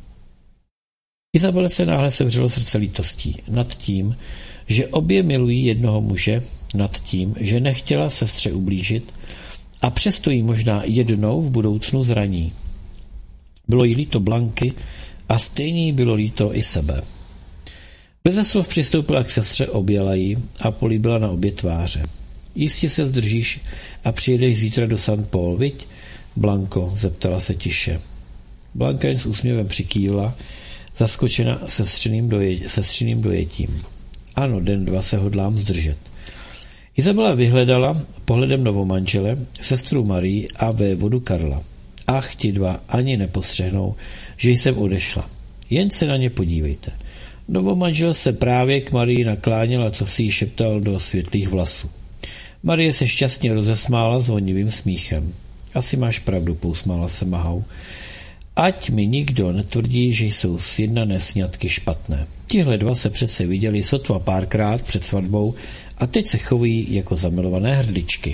Izabele se náhle sevřelo srdce lítostí nad tím, že obě milují jednoho muže, nad tím, že nechtěla sestře ublížit a přesto jí možná jednou v budoucnu zraní. Bylo jí líto Blanky a stejně jí bylo líto i sebe. Beze slov přistoupila k sestře, objela ji a políbila na obě tváře. Jistě se zdržíš a přijedeš zítra do Saint-Paul, viď? Blanko, zeptala se tiše. Blanka jen s úsměvem přikývla, zaskočena sestřiným dojetím. Ano, den dva se hodlám zdržet. Izabela vyhledala pohledem novomanžele, sestru Marii a vévodu Karla. Ach, ti dva ani nepostřehnou, že jsem odešla. Jen se na ně podívejte. Novomanžel se právě k Marii nakláněl a co si jí šeptal do světlých vlasů. Marie se šťastně rozesmála zvonivým smíchem. Asi máš pravdu, pousmála se Mahau. Ať mi nikdo netvrdí, že jsou sjednané sňatky špatné. Tihle dva se přece viděli sotva párkrát před svatbou a teď se choví jako zamilované hrdličky.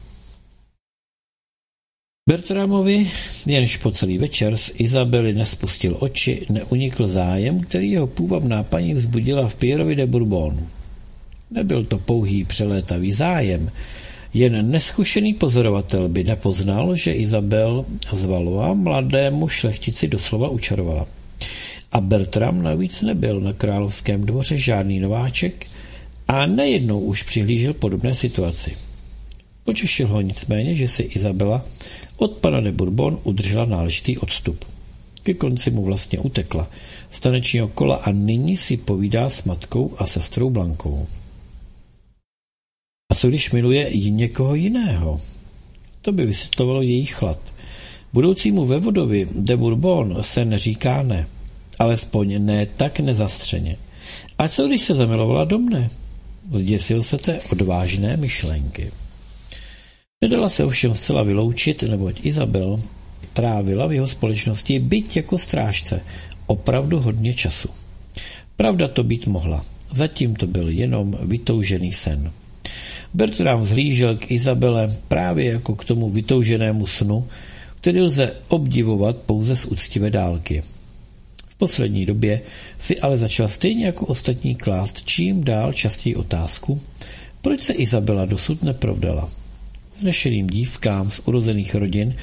Bertramovi jenž po celý večer z Izabely nespustil oči, neunikl zájem, který jeho půvabná paní vzbudila v Pierrovi de Bourbonu. Nebyl to pouhý přelétavý zájem, jen neskušený pozorovatel by nepoznal, že Izabel z Valois mladému šlechtici doslova učarovala. A Bertram navíc nebyl na královském dvoře žádný nováček a nejednou už přihlížel podobné situaci. Potěšil ho nicméně, že si Izabela od pana de Bourbon udržela náležitý odstup. Ke konci mu vlastně utekla z tanečního kola a nyní si povídá s matkou a sestrou Blankou. A co když miluje i někoho jiného? To by vysvětlovalo její chlad. Budoucímu vévodovi de Bourbon se neříká ne, alespoň ne tak nezastřeně. A co když se zamilovala do mne? Zděsil se té odvážné myšlenky. Nedala se ovšem zcela vyloučit, neboť Izabel trávila v jeho společnosti byť jako strážce opravdu hodně času. Pravda to být mohla, zatím to byl jenom vytoužený sen. Bertram vzhlížel k Izabele právě jako k tomu vytouženému snu, který lze obdivovat pouze z úctivé dálky. V poslední době si ale začal stejně jako ostatní klást čím dál častěji otázku, proč se Izabela dosud neprovdala. Vznešeným dívkám z urozených rodin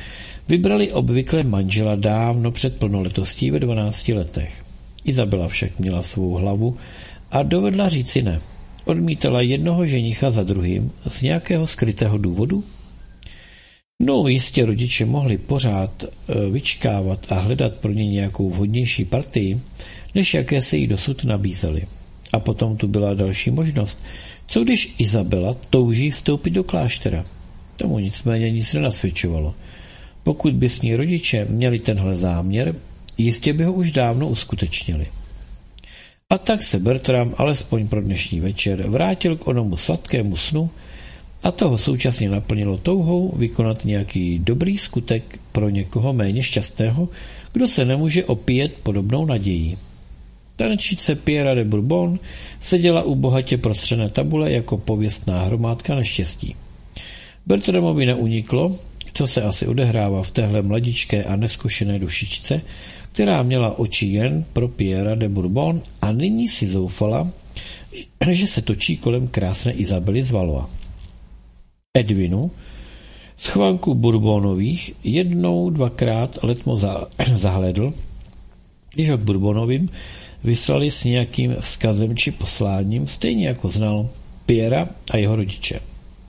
Vybrali obvykle manžela dávno před plnoletostí ve 12 letech. Izabela však měla svou hlavu a dovedla říci ne. Odmítala jednoho ženicha za druhým z nějakého skrytého důvodu? No, jistě rodiče mohli pořád vyčkávat a hledat pro ně nějakou vhodnější partii, než jaké se jí dosud nabízely. A potom tu byla další možnost. Co když Izabela touží vstoupit do kláštera? Tomu nicméně nic nenasvědčovalo. Pokud by s ní rodiče měli tenhle záměr, jistě by ho už dávno uskutečnili. A tak se Bertram alespoň pro dnešní večer vrátil k onomu sladkému snu a toho současně naplnilo touhou vykonat nějaký dobrý skutek pro někoho méně šťastného, kdo se nemůže opíjet podobnou nadějí. Tanečnice Pierre de Bourbon seděla u bohatě prostřené tabule jako pověstná hromádka neštěstí. Bertramovi neuniklo, co se asi odehrává v téhle mladičké a neskušené dušičce, která měla oči jen pro Pierre de Bourbon a nyní si zoufala, že se točí kolem krásné Izabely z Valois. Edwinu, schovanku Bourbonových, jednou, dvakrát letmo zahlédl, když ho k Bourbonovým vyslali s nějakým vzkazem či posláním, stejně jako znal Pierra a jeho rodiče.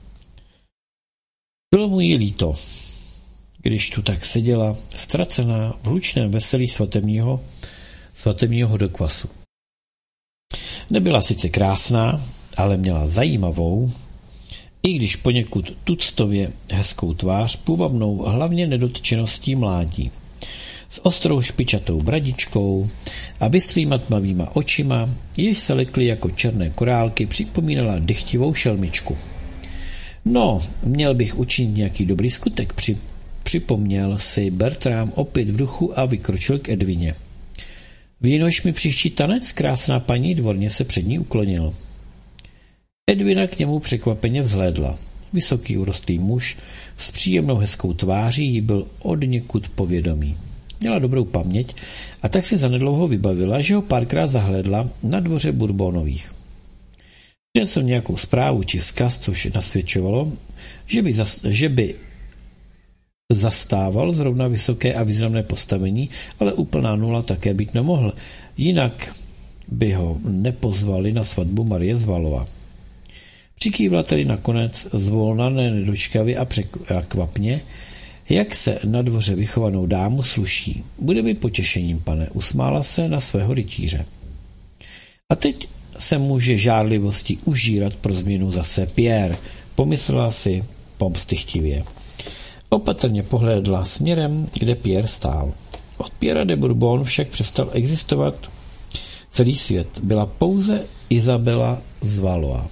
Bylo mu jí líto, když tu tak seděla, ztracená v hlučném veselí svatebního hodokvasu. Nebyla sice krásná, ale měla zajímavou, i když poněkud tuctově hezkou tvář, půvabnou hlavně nedotčeností mládí, s ostrou špičatou bradičkou a bystrýma tmavýma očima, jež se lekly jako černé korálky, připomínala dychtivou šelmičku. No, měl bych učinit nějaký dobrý skutek, připomněl si Bertram opět v duchu a vykročil k Edvině. Věnuješ mi příští tanec, krásná paní, dvorně se před ní uklonil. Edvina k němu překvapeně vzhlédla. Vysoký urostlý muž s příjemnou hezkou tváří jí byl odněkud povědomý. Měla dobrou paměť a tak si zanedlouho vybavila, že ho párkrát zahlédla na dvoře Bourbonových. Přinesl nějakou zprávu či vzkaz, což nasvědčovalo, že by zastával zrovna vysoké a významné postavení, ale úplná nula také být nemohl, jinak by ho nepozvali na svatbu Marie z Valois. Přikývla tedy nakonec zvolna, nedočkavě a překvapně, jak se na dvoře vychovanou dámu sluší. Bude mi potěšením, pane, usmála se na svého rytíře. A teď se může žárlivosti užírat pro změnu zase Pierre, pomyslela si pomstychtivě. Opatrně pohlédla směrem, kde Pierre stál. Od Pierre de Bourbon však přestal existovat celý svět. Byla pouze Izabela z Valois.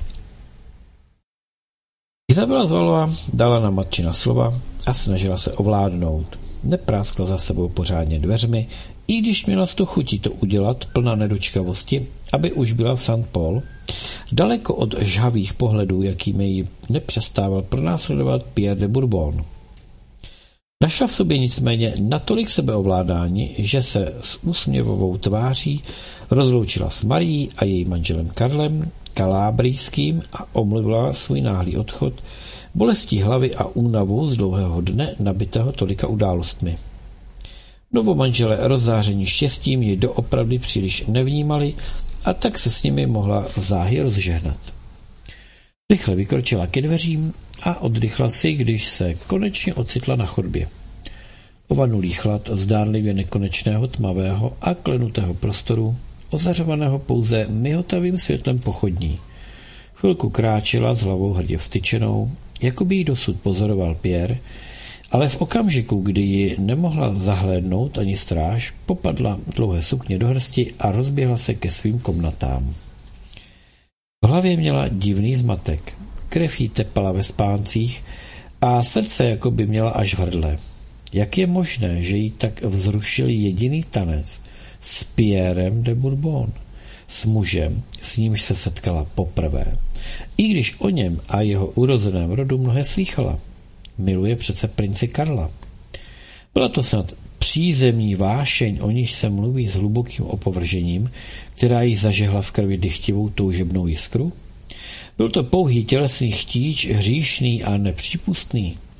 Izabela z Valois dala na matčina slova a snažila se ovládnout. Nepráskla za sebou pořádně dveřmi, i když měla z toho chutí to udělat, plná nedočkavosti, aby už byla v Saint-Paul, daleko od žhavých pohledů, jakými ji nepřestával pronásledovat Pierre de Bourbon. Našla v sobě nicméně natolik sebeovládání, že se s úsměvovou tváří rozloučila s Marií a jejím manželem Karlem Kalábrijským a omluvila svůj náhlý odchod bolestí hlavy a únavu z dlouhého dne nabitého tolika událostmi. Novomanželé rozzáření štěstím ji doopravdy příliš nevnímali a tak se s nimi mohla záhy rozžehnat. Rychle vykročila ke dveřím a oddychla si, když se konečně ocitla na chodbě. Ovanulý chlad zdánlivě nekonečného tmavého a klenutého prostoru, ozařovaného pouze mihotavým světlem pochodní. Chvilku kráčela s hlavou hrdě vztyčenou, jako by ji dosud pozoroval Pierre, ale v okamžiku, kdy ji nemohla zahlédnout ani stráž, popadla dlouhé sukně do hrsti a rozběhla se ke svým komnatám. V hlavě měla divný zmatek. Krev jí tepala ve spáncích a srdce jako by měla až v hrdle. Jak je možné, že jí tak vzrušil jediný tanec s Pierrem de Bourbon, s mužem, s nímž se setkala poprvé, i když o něm a jeho urozeném rodu mnohé slýchala. Miluje přece prince Karla. Byla to snad přízemní vášeň, o níž se mluví s hlubokým opovržením, která jí zažehla v krvi dychtivou toužebnou jiskru? Byl to pouhý tělesný chtíč, hříšný a nepřípustný?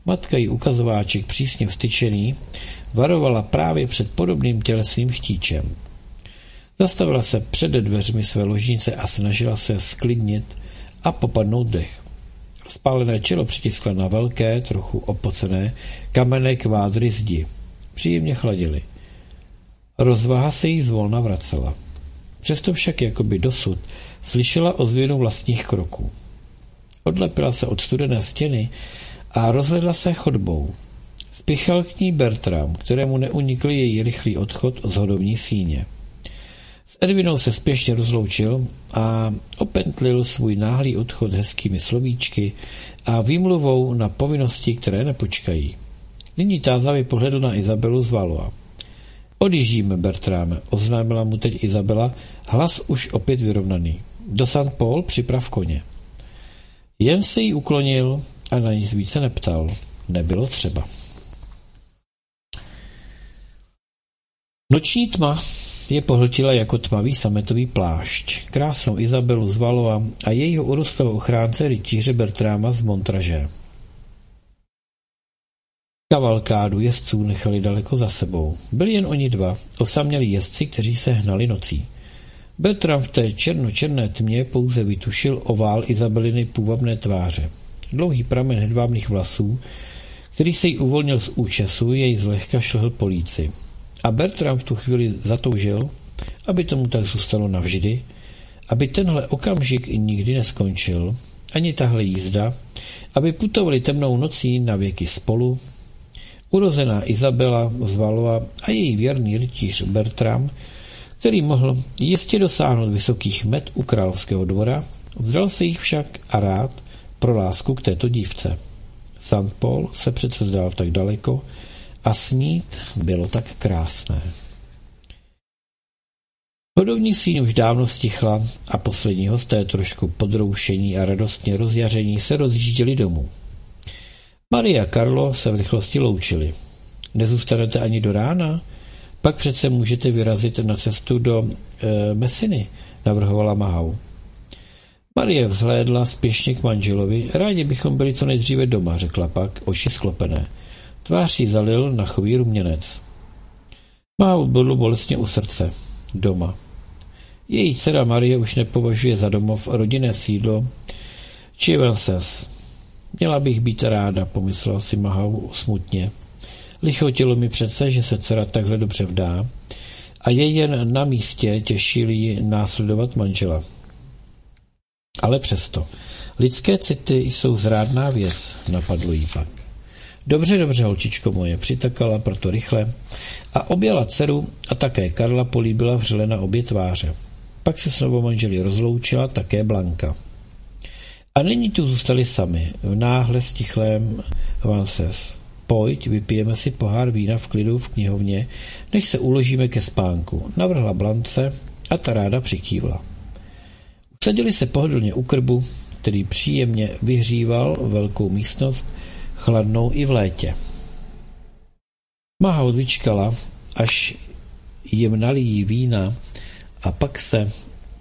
Matka jí ukazováček přísně vstyčený varovala právě před podobným tělesným chtíčem. Zastavila se před dveřmi své ložnice a snažila se sklidnit a popadnout dech. Rozpálené čelo přitiskla na velké, trochu opocené kamenné kvádry zdi. Příjemně chladily. Rozvaha se jí zvolna vracela. Přesto však jakoby dosud slyšela ozvěnu vlastních kroků. Odlepila se od studené stěny a rozhledla se chodbou. Spěchal k ní Bertram, kterému neunikl její rychlý odchod z hodovní síně. S Edvinou se spěšně rozloučil a opentlil svůj náhlý odchod hezkými slovíčky a výmluvou na povinnosti, které nepočkají. Nyní tázavě pohledl na Izabelu z Valois. Odjíždíme, Bertráme, oznámila mu teď Izabela, hlas už opět vyrovnaný. Do St. Paul připrav koně. Jen se jí uklonil a na nic více neptal. Nebylo třeba. Noční tma je pohltila jako tmavý sametový plášť. Krásnou Izabelu z Valois a jejího urostlého ochránce rytíře Bertráma z Montraže. Kavalkádu jezdců nechali daleko za sebou. Byli jen oni dva, osamělí jezdci, kteří se hnali nocí. Bertram v té černočerné tmě pouze vytušil ovál Izabeliny půvabné tváře. Dlouhý pramen hedvábných vlasů, který se jí uvolnil z účesu, jej zlehka šlehl po líci. A Bertram v tu chvíli zatoužil, aby tomu tak zůstalo navždy, aby tenhle okamžik nikdy neskončil, ani tahle jízda, aby putovali temnou nocí na věky spolu, urozená Izabela z Valois a její věrný rytíř Bertram, který mohl jistě dosáhnout vysokých met u královského dvora, vzdal se jich však a rád pro lásku k této dívce. St. Paul se přece zdál tak daleko a snít bylo tak krásné. Hodovní síň už dávno stichla a poslední hosté trošku podroušení a radostně rozjaření se rozjížděli domů. Marie a Karlo se v rychlosti loučili. Nezůstanete ani do rána? Pak přece můžete vyrazit na cestu do Messiny, navrhovala Mahau. Marie vzhlédla spěšně k manželovi. Rádi bychom byli co nejdříve doma, řekla pak, oči sklopené. Tvář jí zalil nachový ruměnec. Mahau bylo bolestně u srdce. Doma. Její dcera Marie už nepovažuje za domov rodinné sídlo Chivenses. Měla bych být ráda, pomyslela si Mahau smutně. Lichotilo mi přece, že se dcera takhle dobře vdá a je jen na místě, těšili ji následovat manžela. Ale přesto, lidské city jsou zrádná věc, napadlo jí pak. Dobře, holčičko moje, přitakala proto rychle a objala dceru a také Karla políbila vřele na obě tváře. Pak se s novomanželi rozloučila také Blanka. A nyní tu zůstali sami, v náhle stichlém Vanses. Pojď, vypijeme si pohár vína v klidu v knihovně, než se uložíme ke spánku, navrhla Blance a ta ráda přikývla. Usadili se pohodlně u krbu, který příjemně vyhříval velkou místnost, chladnou i v létě. Mahau vyčkala, až jim nalijí vína a pak se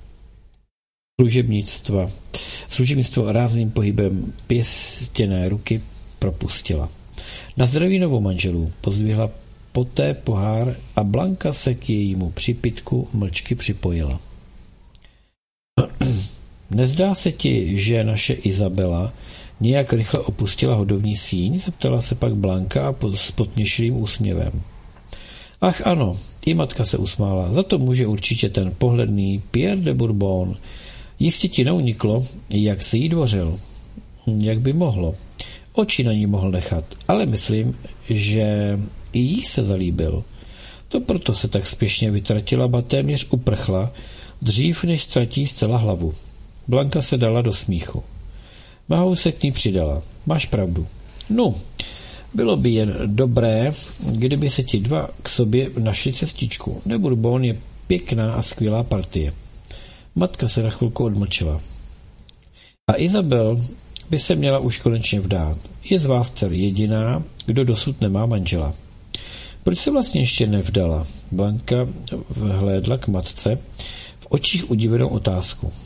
služebnictvo rázným pohybem pěstěné ruky propustila. Na zdraví novomanželů pozdvihla poté pohár a Blanka se k jejímu připitku mlčky připojila. Nezdá se ti, že naše Izabela nějak rychle opustila hodovní síň? Zeptala se pak Blanka s potměšilým úsměvem. Ach ano, i matka se usmála, za to může určitě ten pohledný Pierre de Bourbon. Jistě ti neuniklo, jak se jí dvořil. Jak by mohlo. Oči na ní mohl nechat, ale myslím, že i jí se zalíbil. To proto se tak spěšně vytratila, ba téměř uprchla, dřív než ztratí zcela hlavu. Blanka se dala do smíchu. Mahou se k ní přidala. Máš pravdu. No, bylo by jen dobré, kdyby se ti dva k sobě našli cestičku. De Bourbon je pěkná a skvělá partie. Matka se na chvilku odmlčela. A Izabel by se měla už konečně vdát. Je z vás dcer jediná, kdo dosud nemá manžela. Proč se vlastně ještě nevdala? Blanka vhlédla k matce v očích udivenou otázku.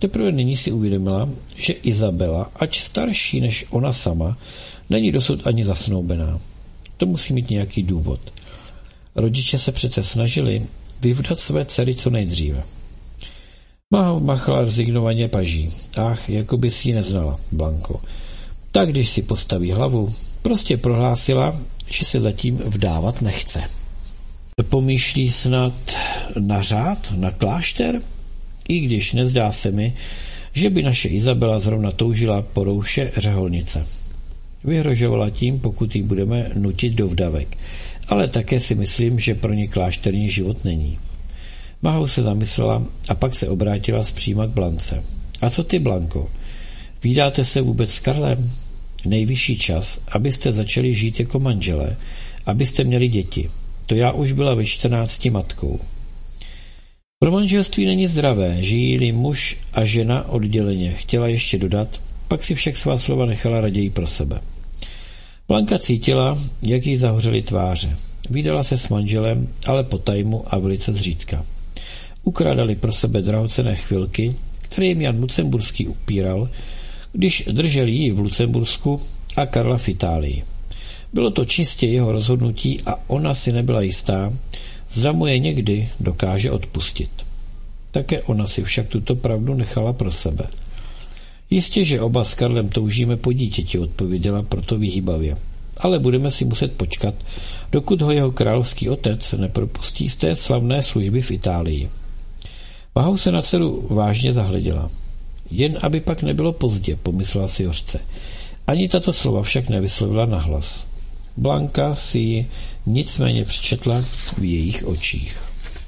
Teprve nyní si uvědomila, že Izabela, ač starší než ona sama, není dosud ani zasnoubená. To musí mít nějaký důvod. Rodiče se přece snažili vyvdat své dcery co nejdříve. Machala rezignovaně paží. Ach, jako by si ji neznala, Blanko. Tak když si postaví hlavu, prostě prohlásila, že se zatím vdávat nechce. Pomýšlí snad na řád, na klášter? I když nezdá se mi, že by naše Izabela zrovna toužila po rouše řeholnice. Vyhrožovala tím, pokud jí budeme nutit do vdavek, ale také si myslím, že pro ně klášterní život není. Mahou se zamyslela a pak se obrátila zpříma k Blance. A co ty, Blanko? Vídáte se vůbec s Karlem? Nejvyšší čas, abyste začali žít jako manželé, abyste měli děti. To já už byla ve 14 matkou. Pro manželství není zdravé, žijí-li muž a žena odděleně, chtěla ještě dodat, pak si však svá slova nechala raději pro sebe. Blanka cítila, jak jí zahořely tváře. Vídala se s manželem, ale po tajmu a velice zřídka. Ukrádali pro sebe drahocenné chvilky, které jim Jan Lucemburský upíral, když držel ji v Lucembursku a Karla v Itálii. Bylo to čistě jeho rozhodnutí a ona si nebyla jistá, zda mu je někdy dokáže odpustit. Také ona si však tuto pravdu nechala pro sebe. Jistě, že oba s Karlem toužíme po dítěti, odpověděla proto vyhýbavě. Ale budeme si muset počkat, dokud ho jeho královský otec nepropustí z té slavné služby v Itálii. Mahou se na dceru vážně zahleděla. Jen aby pak nebylo pozdě, pomyslela si hořce. Ani tato slova však nevyslovila nahlas. Blanka si ji nicméně přečetla v jejich očích.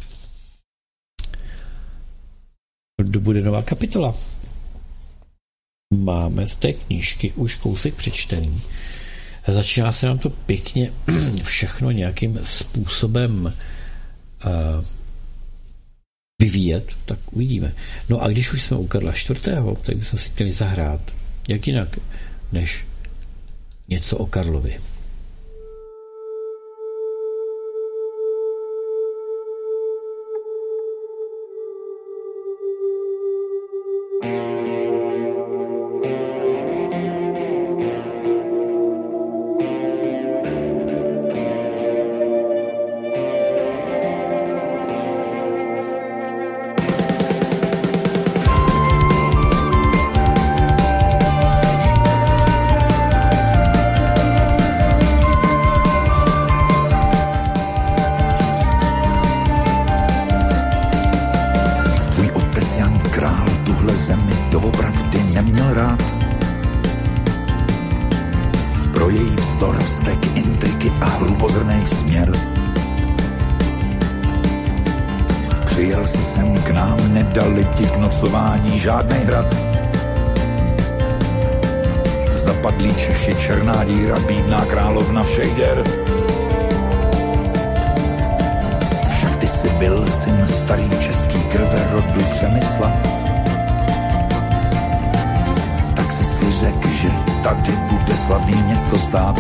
Bude nová kapitola. Máme z té knížky už kousek přečtený. Začíná se nám to pěkně všechno nějakým způsobem vyvíjet, tak uvidíme. No a když už jsme u Karla IV., tak bychom si měli zahrát. Jak jinak, než něco o Karlovi. Žádnej hrad. Zapadlí Čechy, černá díra, bídná královna všech děr. Však ty jsi byl syn starý český krve rodu Přemysla. Tak si řekl, že tady bude slavný město stát.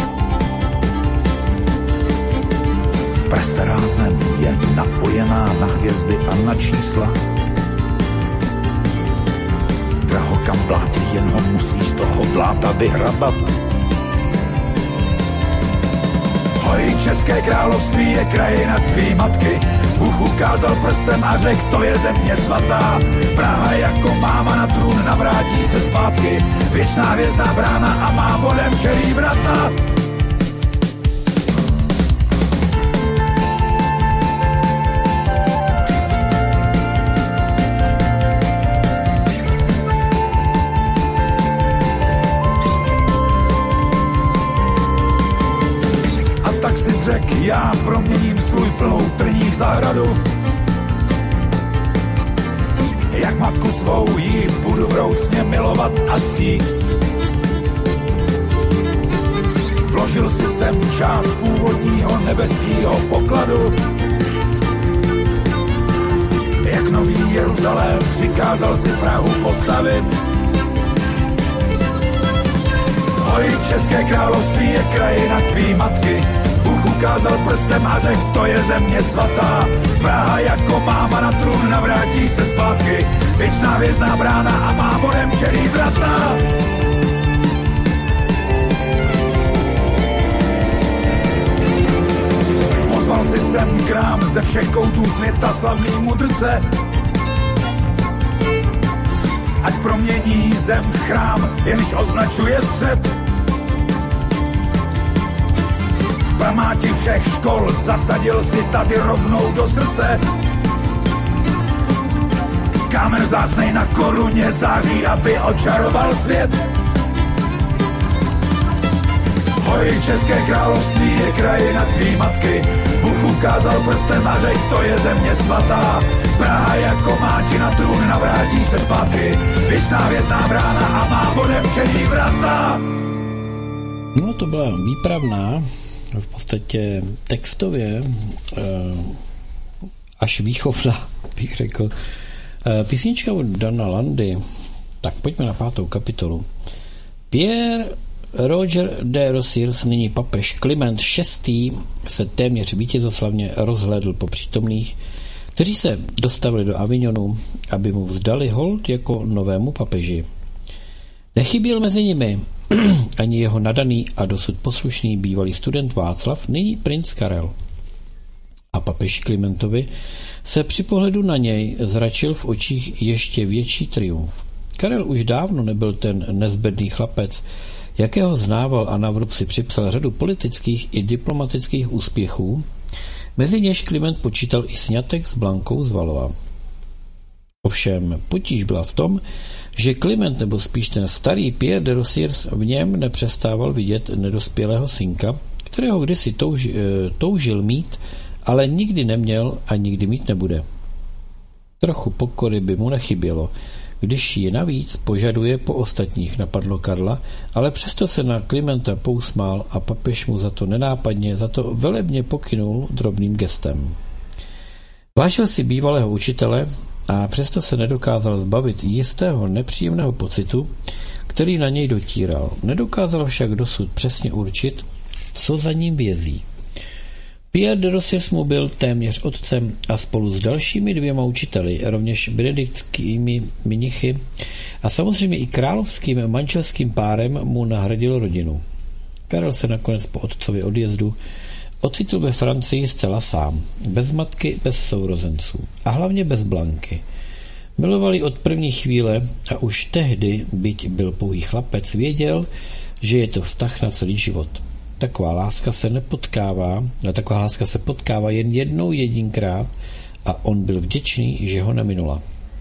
Prastará zem je napojená na hvězdy a na čísla. Drahokam v blátě, jen ho musí z toho bláta vyhrabat. Hoj, České království je krajina tvý matky. Bůh ukázal prstem a řekl, to je země svatá. Praha jako máma na trůn navrátí se zpátky. Věčná hvězdná brána a má vodem čelí vrata. Já proměním svůj plnou trní v zahradu. Jak matku svou jí budu vroucně milovat a ctít. Vložil si sem část původního nebeského pokladu. Jak nový Jeruzalém přikázal si Prahu postavit. Hoj, České království je krajina tvý matky. Bůh Bůh ukázal prstem a řekl, to je země svatá. Praha jako máma na trůn navrátí se zpátky. Věčná vězná brána a má vodem čelí vrata. Pozval si sem k nám ze všech koutů světa slavný mudrce. Ať promění zem v chrám, jenž označuje střed. Památi všech škol zasadil si tady rovnou do srdce. Kámen vzácnej na koruně září, aby očaroval svět. Hoj, České království je krajina tvý matky. Bůh ukázal prstem a řekl, to je země svatá. Praha jako máti na trůn navrátí se zpátky. Věčná vězná brána a má vodem čelí vrata. No to byla výpravná, v podstatě textově až výchovná, bych řekl. Písnička od Dana Landy. Tak pojďme na 5. kapitolu. Pierre Roger de Rosiers, nyní papež Kliment VI. Se téměř vítězoslavně rozhlédl po přítomných, kteří se dostavili do Avignonu, aby mu vzdali hold jako novému papeži. Nechyběl mezi nimi ani jeho nadaný a dosud poslušný bývalý student Václav, nyní princ Karel. A papeži Klimentovi se při pohledu na něj zračil v očích ještě větší triumf. Karel už dávno nebyl ten nezbedný chlapec, jakého znával a na vrub si připsal řadu politických i diplomatických úspěchů, mezi něž Kliment počítal i sňatek s Blankou z Valois. Ovšem potíž byla v tom, že Kliment, nebo spíš ten starý Pierre de Rosiers, v něm nepřestával vidět nedospělého synka, kterého kdysi toužil mít, ale nikdy neměl a nikdy mít nebude. Trochu pokory by mu nechybělo, když ji navíc požaduje po ostatních, napadlo Karla, ale přesto se na Klimenta pousmál a papež mu za to nenápadně, za to velebně pokynul drobným gestem. Vážil si bývalého učitele a přesto se nedokázal zbavit jistého nepříjemného pocitu, který na něj dotíral. Nedokázal však dosud přesně určit, co za ním vězí. Pierre de Rosiers mu byl téměř otcem a spolu s dalšími 2 učiteli, rovněž benediktskými mnichy a samozřejmě i královským manželským párem mu nahradil rodinu. Karel se nakonec po otcově odjezdu ocitl ve Francii zcela sám, bez matky, bez sourozenců a hlavně bez Blanky. Milovali od první chvíle a už tehdy, byť byl pouhý chlapec, věděl, že je to vztah na celý život. Taková láska se potkává jen jednou jedinkrát a on byl vděčný, že ho neminula.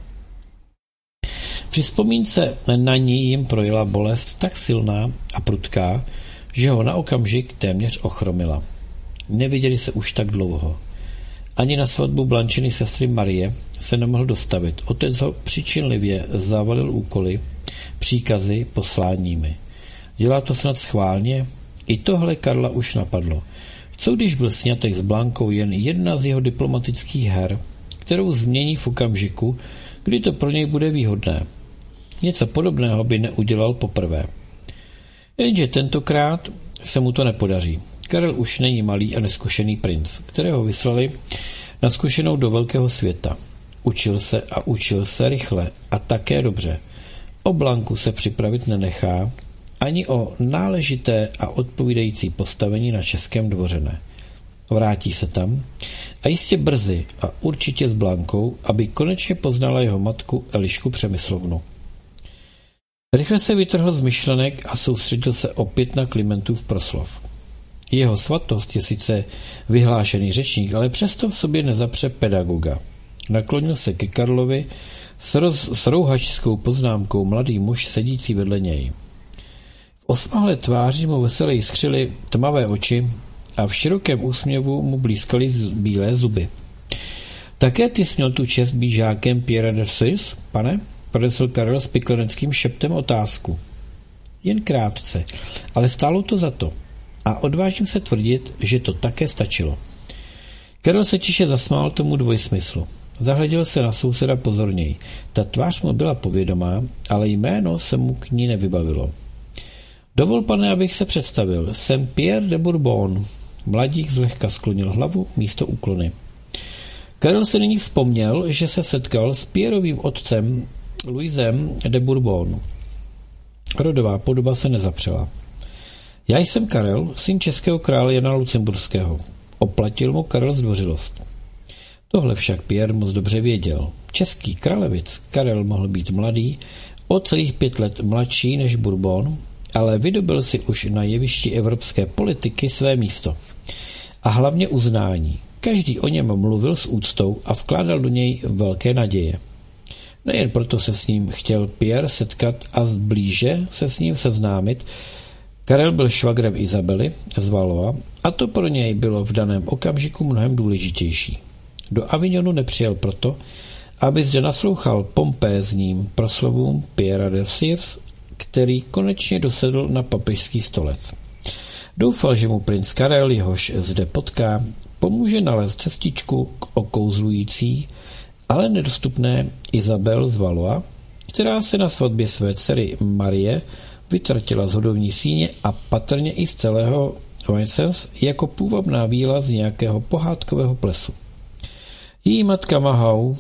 Při vzpomínce na ní jim projela bolest tak silná a prudká, že ho na okamžik téměř ochromila. Neviděli se už tak dlouho. Ani na svatbu Blančiny sestry Marie se nemohl dostavit. Otec ho přičinlivě zavalil úkoly, příkazy, posláními. Dělá to snad schválně? I tohle Karla už napadlo. Co když byl sňatek s Blankou jen jedna z jeho diplomatických her, kterou změní v okamžiku, kdy to pro něj bude výhodné? Něco podobného by neudělal poprvé. Jenže tentokrát se mu to nepodaří. Karel už není malý a neskušený princ, kterého vyslali na zkušenou do velkého světa. Učil se a učil se rychle a také dobře. O Blanku se připravit nenechá, ani o náležité a odpovídající postavení na českém dvoře ne. Vrátí se tam a jistě brzy a určitě s Blankou, aby konečně poznala jeho matku Elišku Přemyslovnu. Rychle se vytrhl z myšlenek a soustředil se opět na Klimentův proslov. Jeho svatost je sice vyhlášený řečník, ale přesto v sobě nezapře pedagoga. Naklonil se ke Karlovi s rouhačskou poznámkou mladý muž sedící vedle něj. V osmahlé tváři mu veselé jiskřily tmavé oči a v širokém úsměvu mu blízkaly bílé zuby. Také ty směl tu čest být žákem Pierre de Rosiers, pane? Pronesl Karel s pikleneckým šeptem otázku. Jen krátce, ale stálo to za to. A odvážím se tvrdit, že to také stačilo. Karel se tiše zasmál tomu dvojsmyslu. Zahleděl se na souseda pozorněji. Ta tvář mu byla povědomá, ale jméno se mu k ní nevybavilo. Dovol, pane, abych se představil. Jsem Pierre de Bourbon. Mladík zlehka sklonil hlavu místo úklony. Karel se nyní vzpomněl, že se setkal s Pierrovým otcem Louisem de Bourbon. Rodová podoba se nezapřela. Já jsem Karel, syn českého krále Jana Lucemburského. Oplatil mu Karel zdvořilost. Tohle však Pierre moc dobře věděl. Český králevic Karel mohl být mladý, o celých 5 let mladší než Bourbon, ale vydobil si už na jevišti evropské politiky své místo. A hlavně uznání. Každý o něm mluvil s úctou a vkládal do něj velké naděje. Nejen proto se s ním chtěl Pierre setkat a zblíže se s ním seznámit. Karel byl švagrem Izabely z Valois a to pro něj bylo v daném okamžiku mnohem důležitější. Do Avignonu nepřijel proto, aby zde naslouchal pompézním proslovům Pierra de Sires, který konečně dosedl na papežský stolec. Doufal, že mu princ Karel, jehož zde potká, pomůže nalézt cestičku k okouzlující, ale nedostupné Izabel z Valois, která se na svatbě své dcery Marie vytratila z hodovní síně a patrně i z celého Vincennes jako půvabná víla z nějakého pohádkového plesu. Její matka Mahau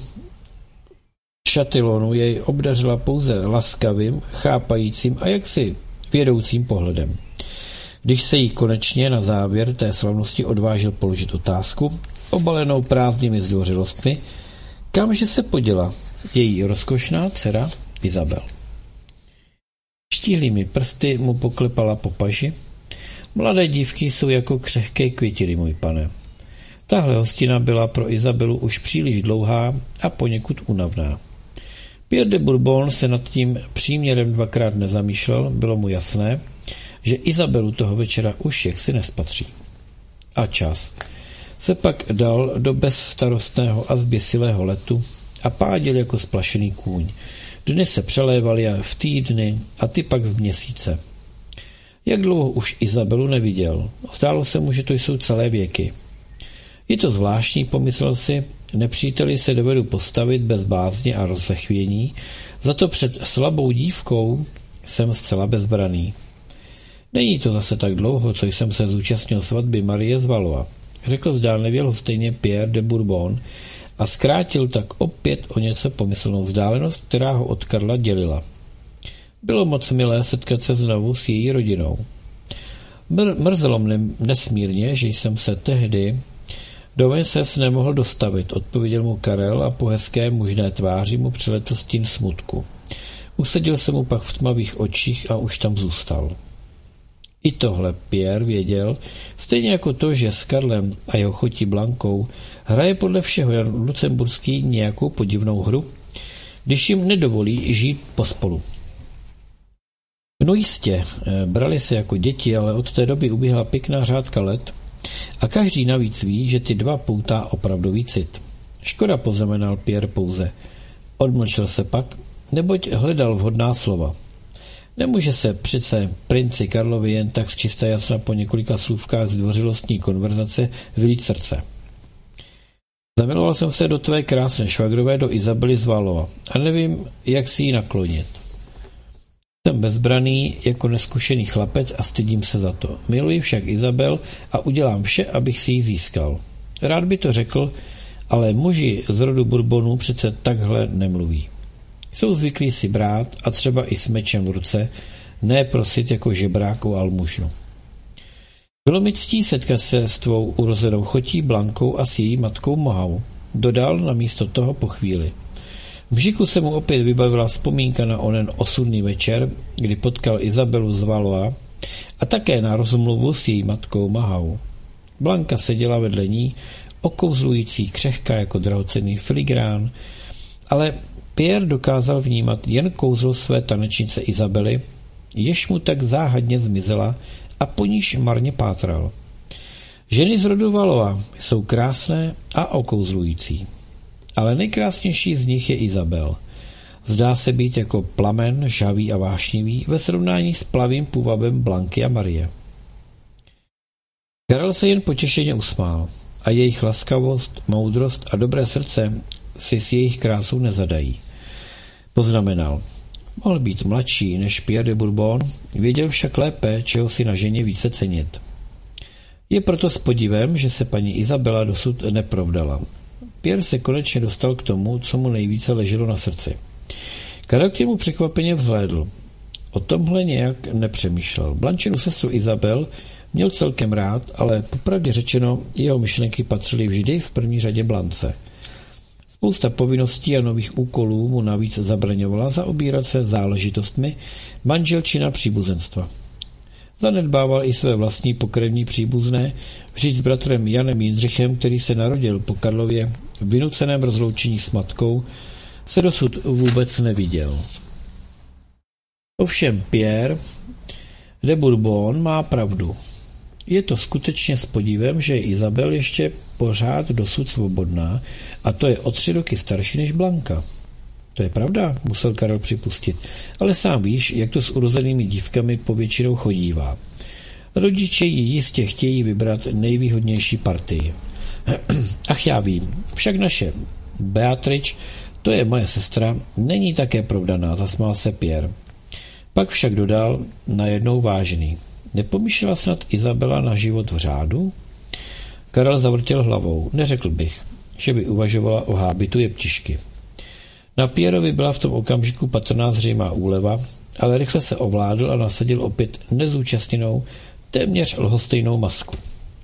Chatillonu jej obdařila pouze laskavým, chápajícím a jaksi vědoucím pohledem. Když se jí konečně na závěr té slavnosti odvážil položit otázku, obalenou prázdnými zdvořilostmi, kamže se poděla její rozkošná dcera Izabel. Štíhlými prsty mu poklepala po paži. Mladé dívky jsou jako křehké květiny, můj pane. Tahle hostina byla pro Izabelu už příliš dlouhá a poněkud únavná. Pierre de Bourbon se nad tím příměrem 2krát nezamýšlel, bylo mu jasné, že Izabelu toho večera už jaksi nespatří. A čas se pak dal do bezstarostného a zběsilého letu a pádil jako splašený kůň. Dny se přelévaly v týdny a ty pak v měsíce. Jak dlouho už Izabelu neviděl? Zdálo se mu, že to jsou celé věky. Je to zvláštní, pomyslel si, nepříteli se dovedu postavit bez bázně a rozechvění, za to před slabou dívkou jsem zcela bezbraný. Není to zase tak dlouho, co jsem se zúčastnil svatby Marie z Valois, řekl zdánlivě lhostejně Pierre de Bourbon a zkrátil tak opět o něco pomyslnou vzdálenost, která ho od Karla dělila. Bylo moc milé setkat se znovu s její rodinou. Mrzelo mne nesmírně, že jsem se tehdy do Vincennes nemohl dostavit, odpověděl mu Karel a po hezké mužné tváři mu přeletl stín smutku. Usadil se mu pak v tmavých očích a už tam zůstal. I tohle Pierre věděl, stejně jako to, že s Karlem a jeho chotí Blankou hraje podle všeho Jan Lucemburský nějakou podivnou hru, když jim nedovolí žít pospolu. No jistě, brali se jako děti, ale od té doby uběhla pěkná řádka let a každý navíc ví, že ty dva poutá opravdový cit. Škoda, poznamenal Pierre pouze. Odmlčel se pak, neboť hledal vhodná slova. Nemůže se přece princi Karlovi jen tak z čista jasna po několika slůvkách zdvořilostní konverzace vylít srdce. Zamiloval jsem se do tvé krásné švagrové, do Izabely z Valois a nevím, jak si ji naklonit. Jsem bezbraný jako neskušený chlapec a stydím se za to. Miluji však Izabel a udělám vše, abych si ji získal. Rád by to řekl, ale muži z rodu Bourbonů přece takhle nemluví. Jsou zvyklí si brát a třeba i s mečem v ruce, ne prosit jako žebrák o almužnu. Bylo mi ctí setkat se s tvou urozenou chotí Blankou a s její matkou Mohau. Dodal namísto toho po chvíli. V břichu se mu opět vybavila vzpomínka na onen osudný večer, kdy potkal Izabelu z Valois a také na rozmluvu s její matkou Mahau. Blanka seděla vedle ní, okouzlující, křehká jako drahocenný filigrán, ale Pierre dokázal vnímat jen kouzlo své tanečnice Izabely, jež mu tak záhadně zmizela a po níž marně pátral. Ženy z rodu Valois jsou krásné a okouzlující, ale nejkrásnější z nich je Izabel. Zdá se být jako plamen, žhavý a vášnivý ve srovnání s plavým půvabem Blanky a Marie. Karel se jen potěšeně usmál a jejich laskavost, moudrost a dobré srdce si s jejich krásou nezadají. Poznamenal. Mohl být mladší než Pierre de Bourbon, věděl však lépe, čeho si na ženě více cenit. Je proto s podivem, že se paní Izabela dosud neprovdala. Pierre se konečně dostal k tomu, co mu nejvíce leželo na srdci. Karel k němu překvapeně vzhlédl. O tomhle nějak nepřemýšlel. Blanchinu sestru Izabel měl celkem rád, ale popravdě řečeno jeho myšlenky patřily vždy v první řadě Blance. Spousta povinností a nových úkolů mu navíc zabraňovala zaobírat se záležitostmi manželčina příbuzenstva. Zanedbával i své vlastní pokrevní příbuzné, vždyť s bratrem Janem Jindřichem, který se narodil po Karlově vynuceném rozloučení s matkou, se dosud vůbec neviděl. Ovšem Pierre de Bourbon má pravdu. Je to skutečně s podívem, že je Izabel ještě pořád dosud svobodná a to je o 3 roky starší než Blanka. To je pravda, musel Karel připustit, ale sám víš, jak to s urozenými dívkami povětšinou chodívá. Rodiče jí jistě chtějí vybrat nejvýhodnější partii. Ach, já vím, však naše Beatrice, to je moje sestra, není také provdaná, zasmál se Pierre. Pak však dodal najednou vážný. Nepomýšlela snad Izabela na život v řádu? Karel zavrtěl hlavou. Neřekl bych, že by uvažovala o hábitu jeptišky. Na Pierrovi byla v tom okamžiku patrná zřejmá úleva, ale rychle se ovládl a nasadil opět nezúčastněnou, téměř lhostejnou masku.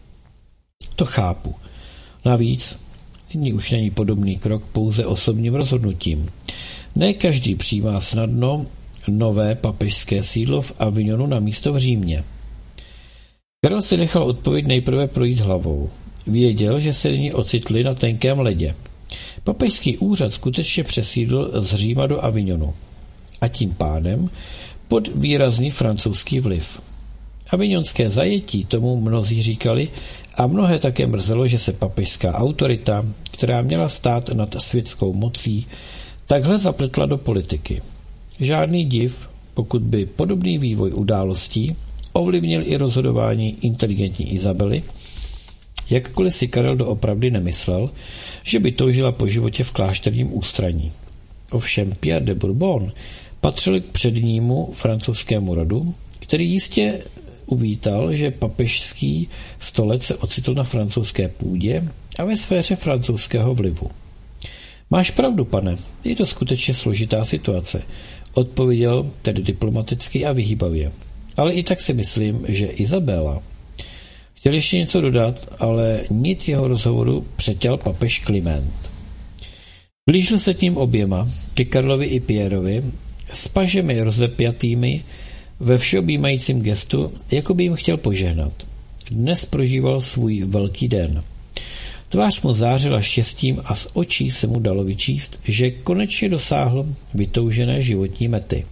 To chápu. Navíc nyní už není podobný krok pouze osobním rozhodnutím. Ne každý přijímá snadno nové papežské sídlo v Avignonu na místo v Římě. Karel si nechal odpověď nejprve projít hlavou. Věděl, že se nyní ocitli na tenkém ledě. Papežský úřad skutečně přesídl z Říma do Avignonu. A tím pádem pod výrazný francouzský vliv. Avignonské zajetí tomu mnozí říkali a mnohé také mrzelo, že se papežská autorita, která měla stát nad světskou mocí, takhle zapletla do politiky. Žádný div, pokud by podobný vývoj událostí ovlivnil i rozhodování inteligentní Izabely, jakkoliv si Karel doopravdy nemyslel, že by toužila po životě v klášterním ústraní. Ovšem Pierre de Bourbon patřil k přednímu francouzskému rodu, který jistě uvítal, že papežský stolec se ocitl na francouzské půdě a ve sféře francouzského vlivu. Máš pravdu, pane, je to skutečně složitá situace, odpověděl tedy diplomaticky a vyhýbavě. Ale i tak si myslím, že Izabela. Chtěl ještě něco dodat, ale nit jeho rozhovoru přetěl papež Kliment. Blížil se k ním oběma, ke Karlovi i Pierrovi, s pažemi rozepjatými, ve všeobjímajícím gestu, jako by jim chtěl požehnat. Dnes prožíval svůj velký den. Tvář mu zářila štěstím a z očí se mu dalo vyčíst, že konečně dosáhl vytoužené životní mety.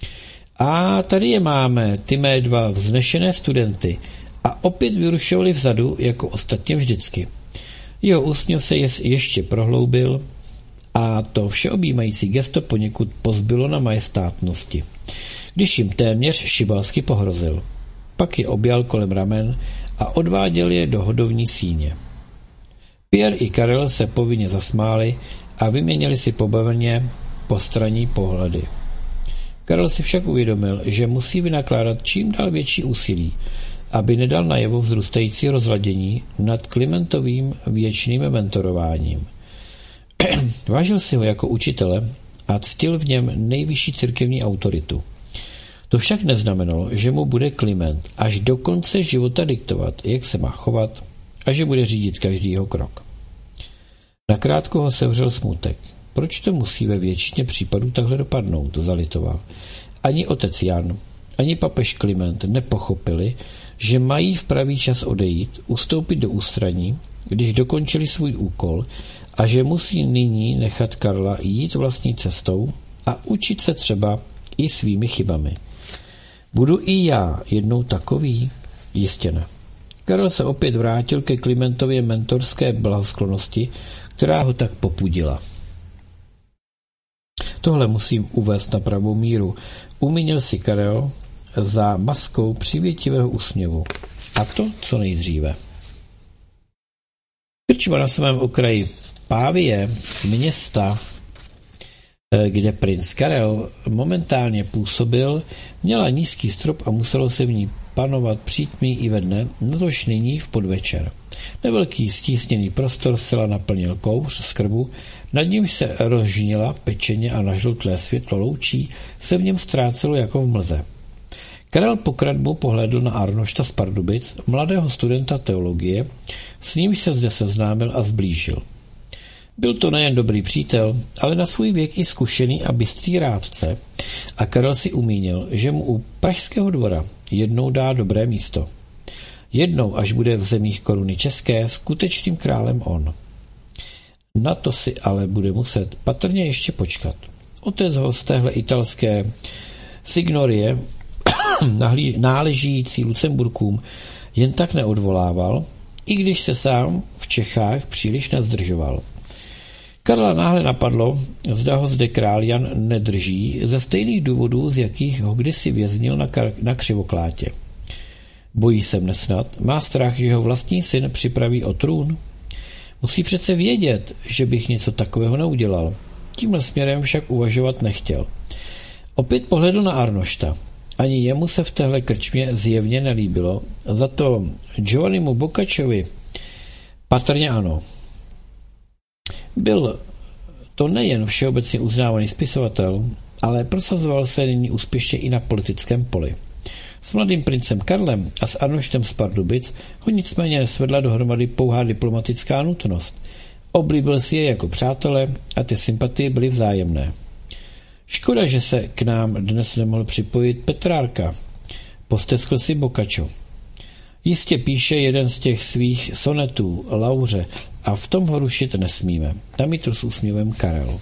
A tady je máme, ty mé 2 vznešené studenty, a opět vyrušovali vzadu, jako ostatně vždycky. Jeho úsměv se ještě prohloubil a to všeobjímající gesto poněkud pozbylo na majestátnosti, když jim téměř šibalsky pohrozil. Pak je objal kolem ramen a odváděl je do hodovní síně. Pierre i Karel se povinně zasmáli a vyměnili si pobavně postranní pohledy. Karel si však uvědomil, že musí vynakládat čím dál větší úsilí, aby nedal najevo vzrůstající rozladění nad Klimentovým věčným mentorováním. Vážil si ho jako učitele a ctil v něm nejvyšší církevní autoritu. To však neznamenalo, že mu bude Kliment až do konce života diktovat, jak se má chovat a že bude řídit každý jeho krok. Nakrátko ho sevřel smutek. Proč to musí ve většině případů takhle dopadnout, zalitoval. Ani otec Jan, ani papež Kliment nepochopili, že mají v pravý čas odejít, ustoupit do ústraní, když dokončili svůj úkol a že musí nyní nechat Karla jít vlastní cestou a učit se třeba i svými chybami. Budu i já jednou takový? Jistě ne. Karel se opět vrátil ke Klimentově mentorské blahosklonnosti, která ho tak popudila. Tohle musím uvést na pravou míru, umínil si Karel za maskou přivětivého úsměvu. A to co nejdříve. Krčma na svém okraji Pávie, města, kde princ Karel momentálně působil, měla nízký strop a muselo se v ní panovat přítmí i ve dne, natož nyní v podvečer. Nevelký stísněný prostor zcela naplnil kouř z krbu, nad nímž se rozžnila pečeně a nažlutlé světlo loučí se v něm ztrácelo jako v mlze. Karel pokradbu pohlédl na Arnošta z Pardubic, mladého studenta teologie, s nímž se zde seznámil a zblížil. Byl to nejen dobrý přítel, ale na svůj věk i zkušený a bystrý rádce a Karel si umínil, že mu u Pražského dvora jednou dá dobré místo. Jednou, až bude v zemích koruny české, skutečným králem on. Na to si ale bude muset patrně ještě počkat. Otec ho z téhle italské signorie náležící Lucemburkům jen tak neodvolával, i když se sám v Čechách příliš nezdržoval. Karla náhle napadlo, zda ho zde král Jan nedrží ze stejných důvodů, z jakých ho kdysi věznil na Křivoklátě. Bojí se mne snad, má strach, že ho vlastní syn připraví o trůn. Musí přece vědět, že bych něco takového neudělal. Tímhle směrem však uvažovat nechtěl. Opět pohledl na Arnošta. Ani jemu se v téhle krčmě zjevně nelíbilo, za to Giovannimu Boccaciovi patrně ano. Byl to nejen všeobecně uznávaný spisovatel, ale prosazoval se nyní úspěšně i na politickém poli. S mladým princem Karlem a s Arnoštem z Pardubic ho nicméně nesvedla dohromady pouhá diplomatická nutnost. Oblíbil si je jako přátelé a ty sympatie byly vzájemné. Škoda, že se k nám dnes nemohl připojit Petrárka, posteskl si Boccaccio. Jistě píše jeden z těch svých sonetů Lauře a v tom ho rušit nesmíme, namítl s úsměvem Karel.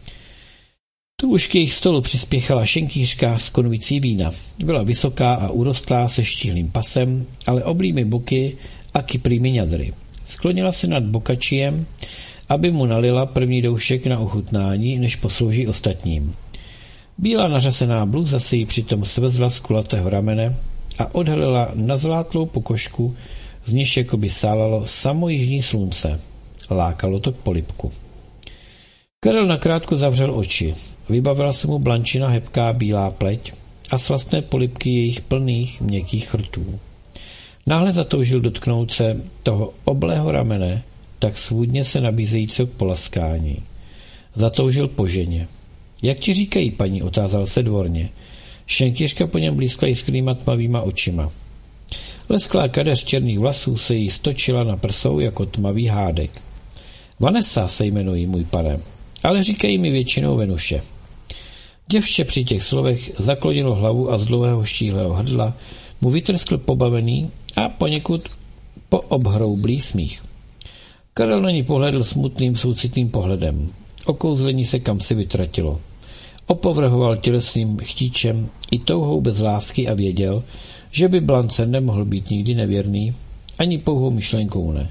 Tu už k jejich stolu přispěchala šenkýřka s konvicí vína. Byla vysoká a urostlá se štíhlým pasem, ale oblými boky a kyprými ňadry. Sklonila se nad Boccacciem, aby mu nalila první doušek na ochutnání, než poslouží ostatním. Bílá nařasená bluza si ji přitom svezla z kulatého ramene a odhalila nazlátlou pokožku, z níž jakoby sálalo samo jižní slunce. Lákalo to k polibku. Karel nakrátko zavřel oči. Vybavila se mu blančina hebká bílá pleť a slastné polibky jejich plných, měkkých rtů. Náhle zatoužil dotknout se toho oblého ramene, tak svůdně se nabízejícího k polaskání. Zatoužil po ženě. Jak ti říkají, paní, otázal se dvorně. Šenkýřka po něm blízkla jiskrýma tmavýma očima. Lesklá kadeř černých vlasů se jí stočila na prsou jako tmavý hádek. Vanessa se jmenují, můj pane, ale říkají mi většinou Venuše. Děvče při těch slovech zaklonilo hlavu a z dlouhého štíhlého hrdla mu vytrskl pobavený a poněkud poobhroublý smích. Karel na ní pohlédl smutným soucitným pohledem. Okouzlení se kamsi vytratilo. Opovrhoval tělesným chtíčem i touhou bez lásky a věděl, že by Blance nemohl být nikdy nevěrný, ani pouhou myšlenkou ne.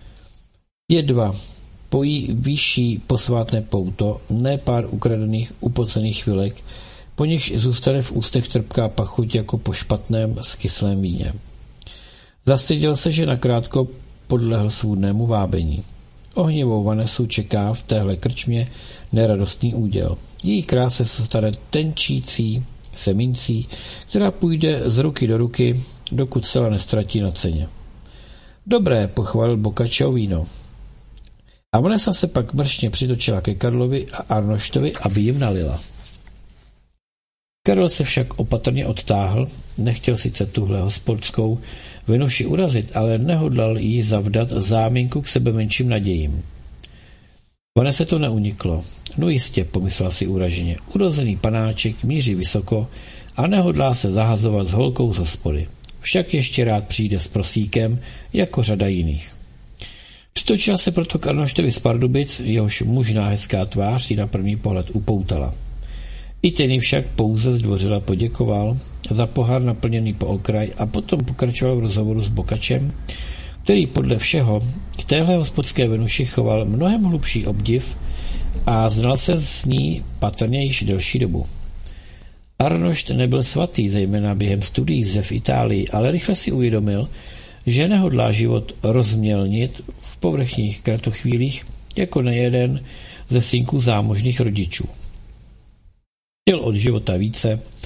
Jedva pojí vyšší posvátné pouto, ne pár ukradených upocených chvilek, po nichž zůstane v ústech trpká pachuť jako po špatném skyslém víně. Zastyděl se, že nakrátko podlehl svůdnému vábení. Ohnivou Vanesu čeká v téhle krčmě neradostný úděl. Její kráse se stane tenčící semíncí, která půjde z ruky do ruky, dokud celá nestratí na ceně. Dobré, pochválil Boccaccio víno. A Vanessa se pak mršně přitočila ke Karlovi a Arnoštovi, aby jim nalila. Karel se však opatrně odtáhl, nechtěl sice tuhle hospodskou Venuši urazit, ale nehodlal jí zavdat záminku k sebemenším nadějím. Vanese to neuniklo. No jistě, pomyslela si uraženě, urozený panáček míří vysoko a nehodlá se zahazovat s holkou z hospody. Však ještě rád přijde s prosíkem, jako řada jiných. Přitočila se proto k Arnoštovi z Pardubic, jehož mužná hezká tvář ji na první pohled upoutala. I ten ji však pouze zdvořila poděkoval za pohár naplněný po okraj a potom pokračoval v rozhovoru s Boccacciem, který podle všeho k téhle hospodské Venuši choval mnohem hlubší obdiv a znal se s ní patrně již delší dobu. Arnošt nebyl svatý, zejména během studií zde v Itálii, ale rychle si uvědomil, že nehodlá život rozmělnit v povrchních kratochvílích jako nejeden ze synků zámožných rodičů. Chtěl od života více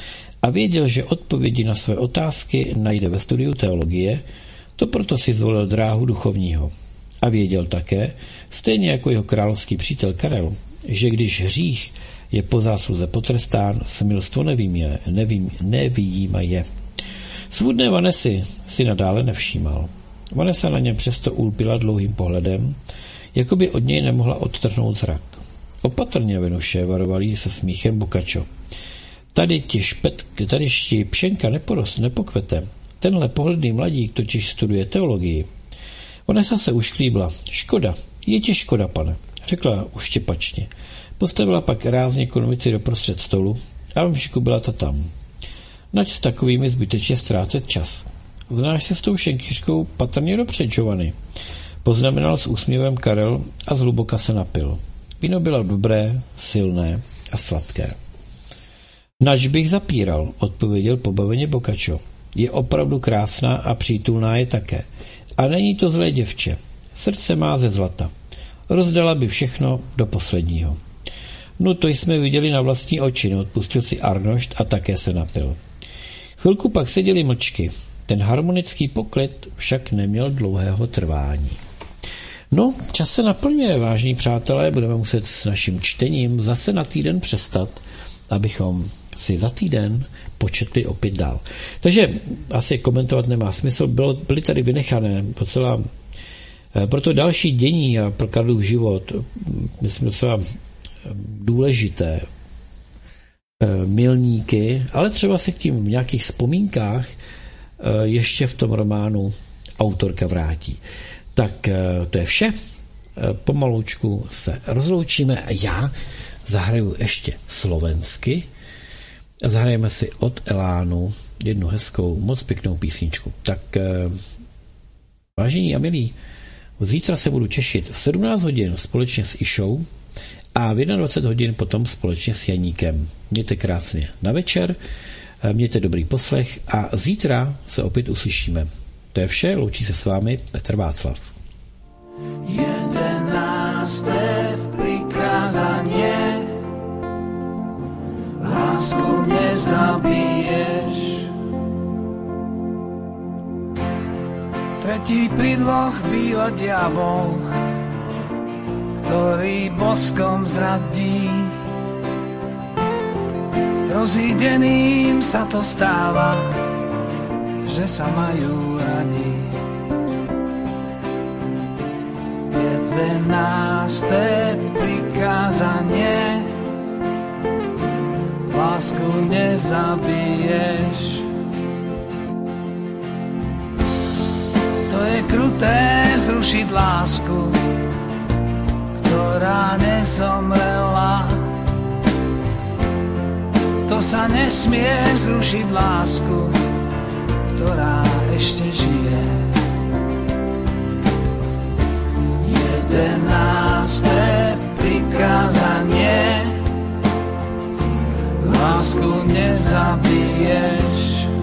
a věděl, že odpovědi na své otázky najde ve studiu teologie, to proto si zvolil dráhu duchovního. A věděl také, stejně jako jeho královský přítel Karel, že když hřích je po zásluze potrestán, smilstvo nevyjímaje. Svůdné Vanessy si nadále nevšímal. Vanessa na něm přesto ulpila dlouhým pohledem, jako by od něj nemohla odtrhnout zrak. Opatrně, Venuše, varoval jí se smíchem Boccaccio. Tady ti pšenka nepokvete. Tenhle pohledný mladík totiž studuje teologii. Vanessa se ušklíbla. Škoda, je ti škoda, pane, řekla uštěpačně. Postavila pak rázně konvici doprostřed stolu a v mšiku byla ta tam. Nač s takovými zbytečně ztrácet čas. Znáš se s tou šenkýřkou patrně dobře, Giovanni. Poznamenal s úsměvem Karel a zhluboka se napil. Víno bylo dobré, silné a sladké. Nač bych zapíral, odpověděl pobaveně Boccaccio. Je opravdu krásná a přítulná je také. A není to zlé děvče. Srdce má ze zlata. Rozdala by všechno do posledního. No to jsme viděli na vlastní oči, odpustil si Arnošt a také se napil. Chvilku pak seděli mlčky. Ten harmonický poklid však neměl dlouhého trvání. No, čas se naplňuje, vážní přátelé, budeme muset s naším čtením zase na týden přestat, abychom si za týden početli opět dál. Takže asi komentovat nemá smysl, byly tady vynechané docela pro to další dění a pro Karlův život, myslím docela důležité milníky, ale třeba se k tím v nějakých vzpomínkách ještě v tom románu autorka vrátí. Tak to je vše. Pomalučku se rozloučíme a já zahraju ještě slovensky a zahrajeme si od Elánu jednu hezkou, moc pěknou písničku. Tak vážení a milí, zítra se budu těšit v 17 hodin společně s Išou a v 21 hodin potom společně s Janíkem. Mějte krásně na večer, mějte dobrý poslech a zítra se opět uslyšíme. To je vše, loučí se s vámi Petr Václav. 11. prikázanie, lásku nezabiješ. Tretí pri dvoch býva diabol, ktorý boskom zradí. Rozídeným sa to stáva, že sa majú radi. 11. prikázanie, lásku nezabiješ. To je kruté zrušiť lásku, ktorá nezomrela. To sa nesmie zrušiť lásku, ktorá ešte žije. 11. prikázanie, lásku nezabiješ.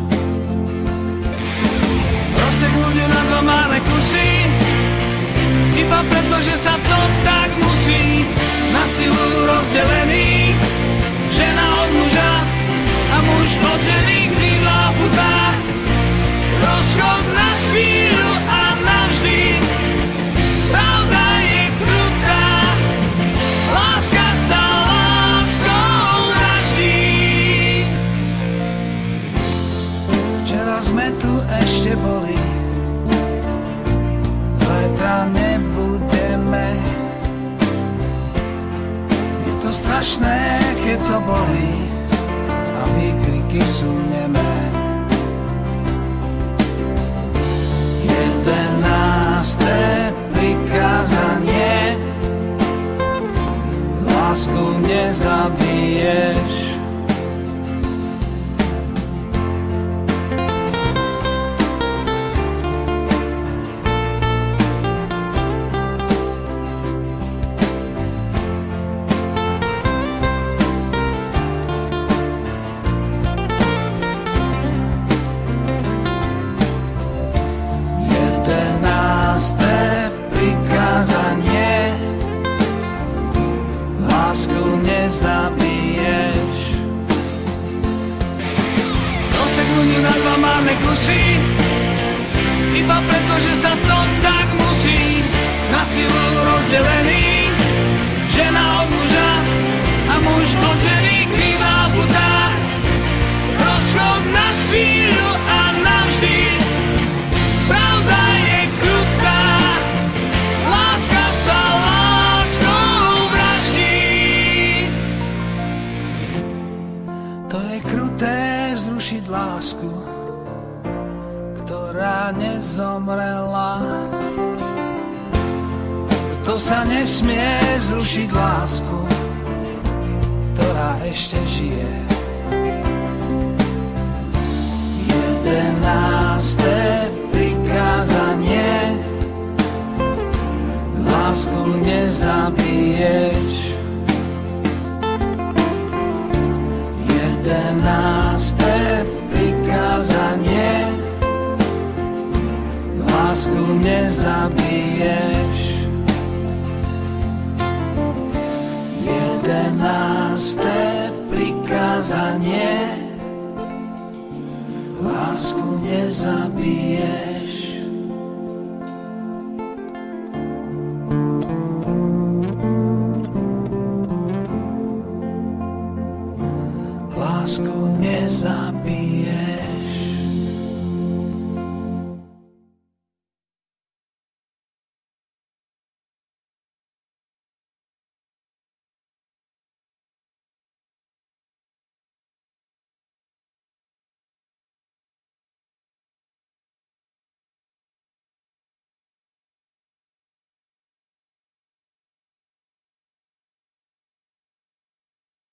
Rozseknúť ju na dva malé kusy, iba preto, že sa to tak musí. Na silu rozdelený, žena od muža a muž od ženy krídla putá. Rozchod na chvíľu a navždy, pravda je krutá, láska sa láskou vraždí. Včera sme tu ešte boli, zajtra nebudeme. Je to strašné, keď to bolí a výkriky sú nemé. 11. prikázanie, lásku nezabiješ. márne kusy, iba preto, že sa to tak musí. Na silu rozdelený, žena od muža a muž od ženy, krivá butá. Rozchod na chvíľu a navždy, pravda je krutá, láska sa láskou vraždí. To je kruté zrušiť lásku, ktorá nezomrela. To sa nesmie zrušiť lásku, ktorá ešte žije. 11. prikázanie, lásku nezabiješ. 11. prikázanie, lásku nezabiješ. 11. prikázanie, lásku nezabiješ.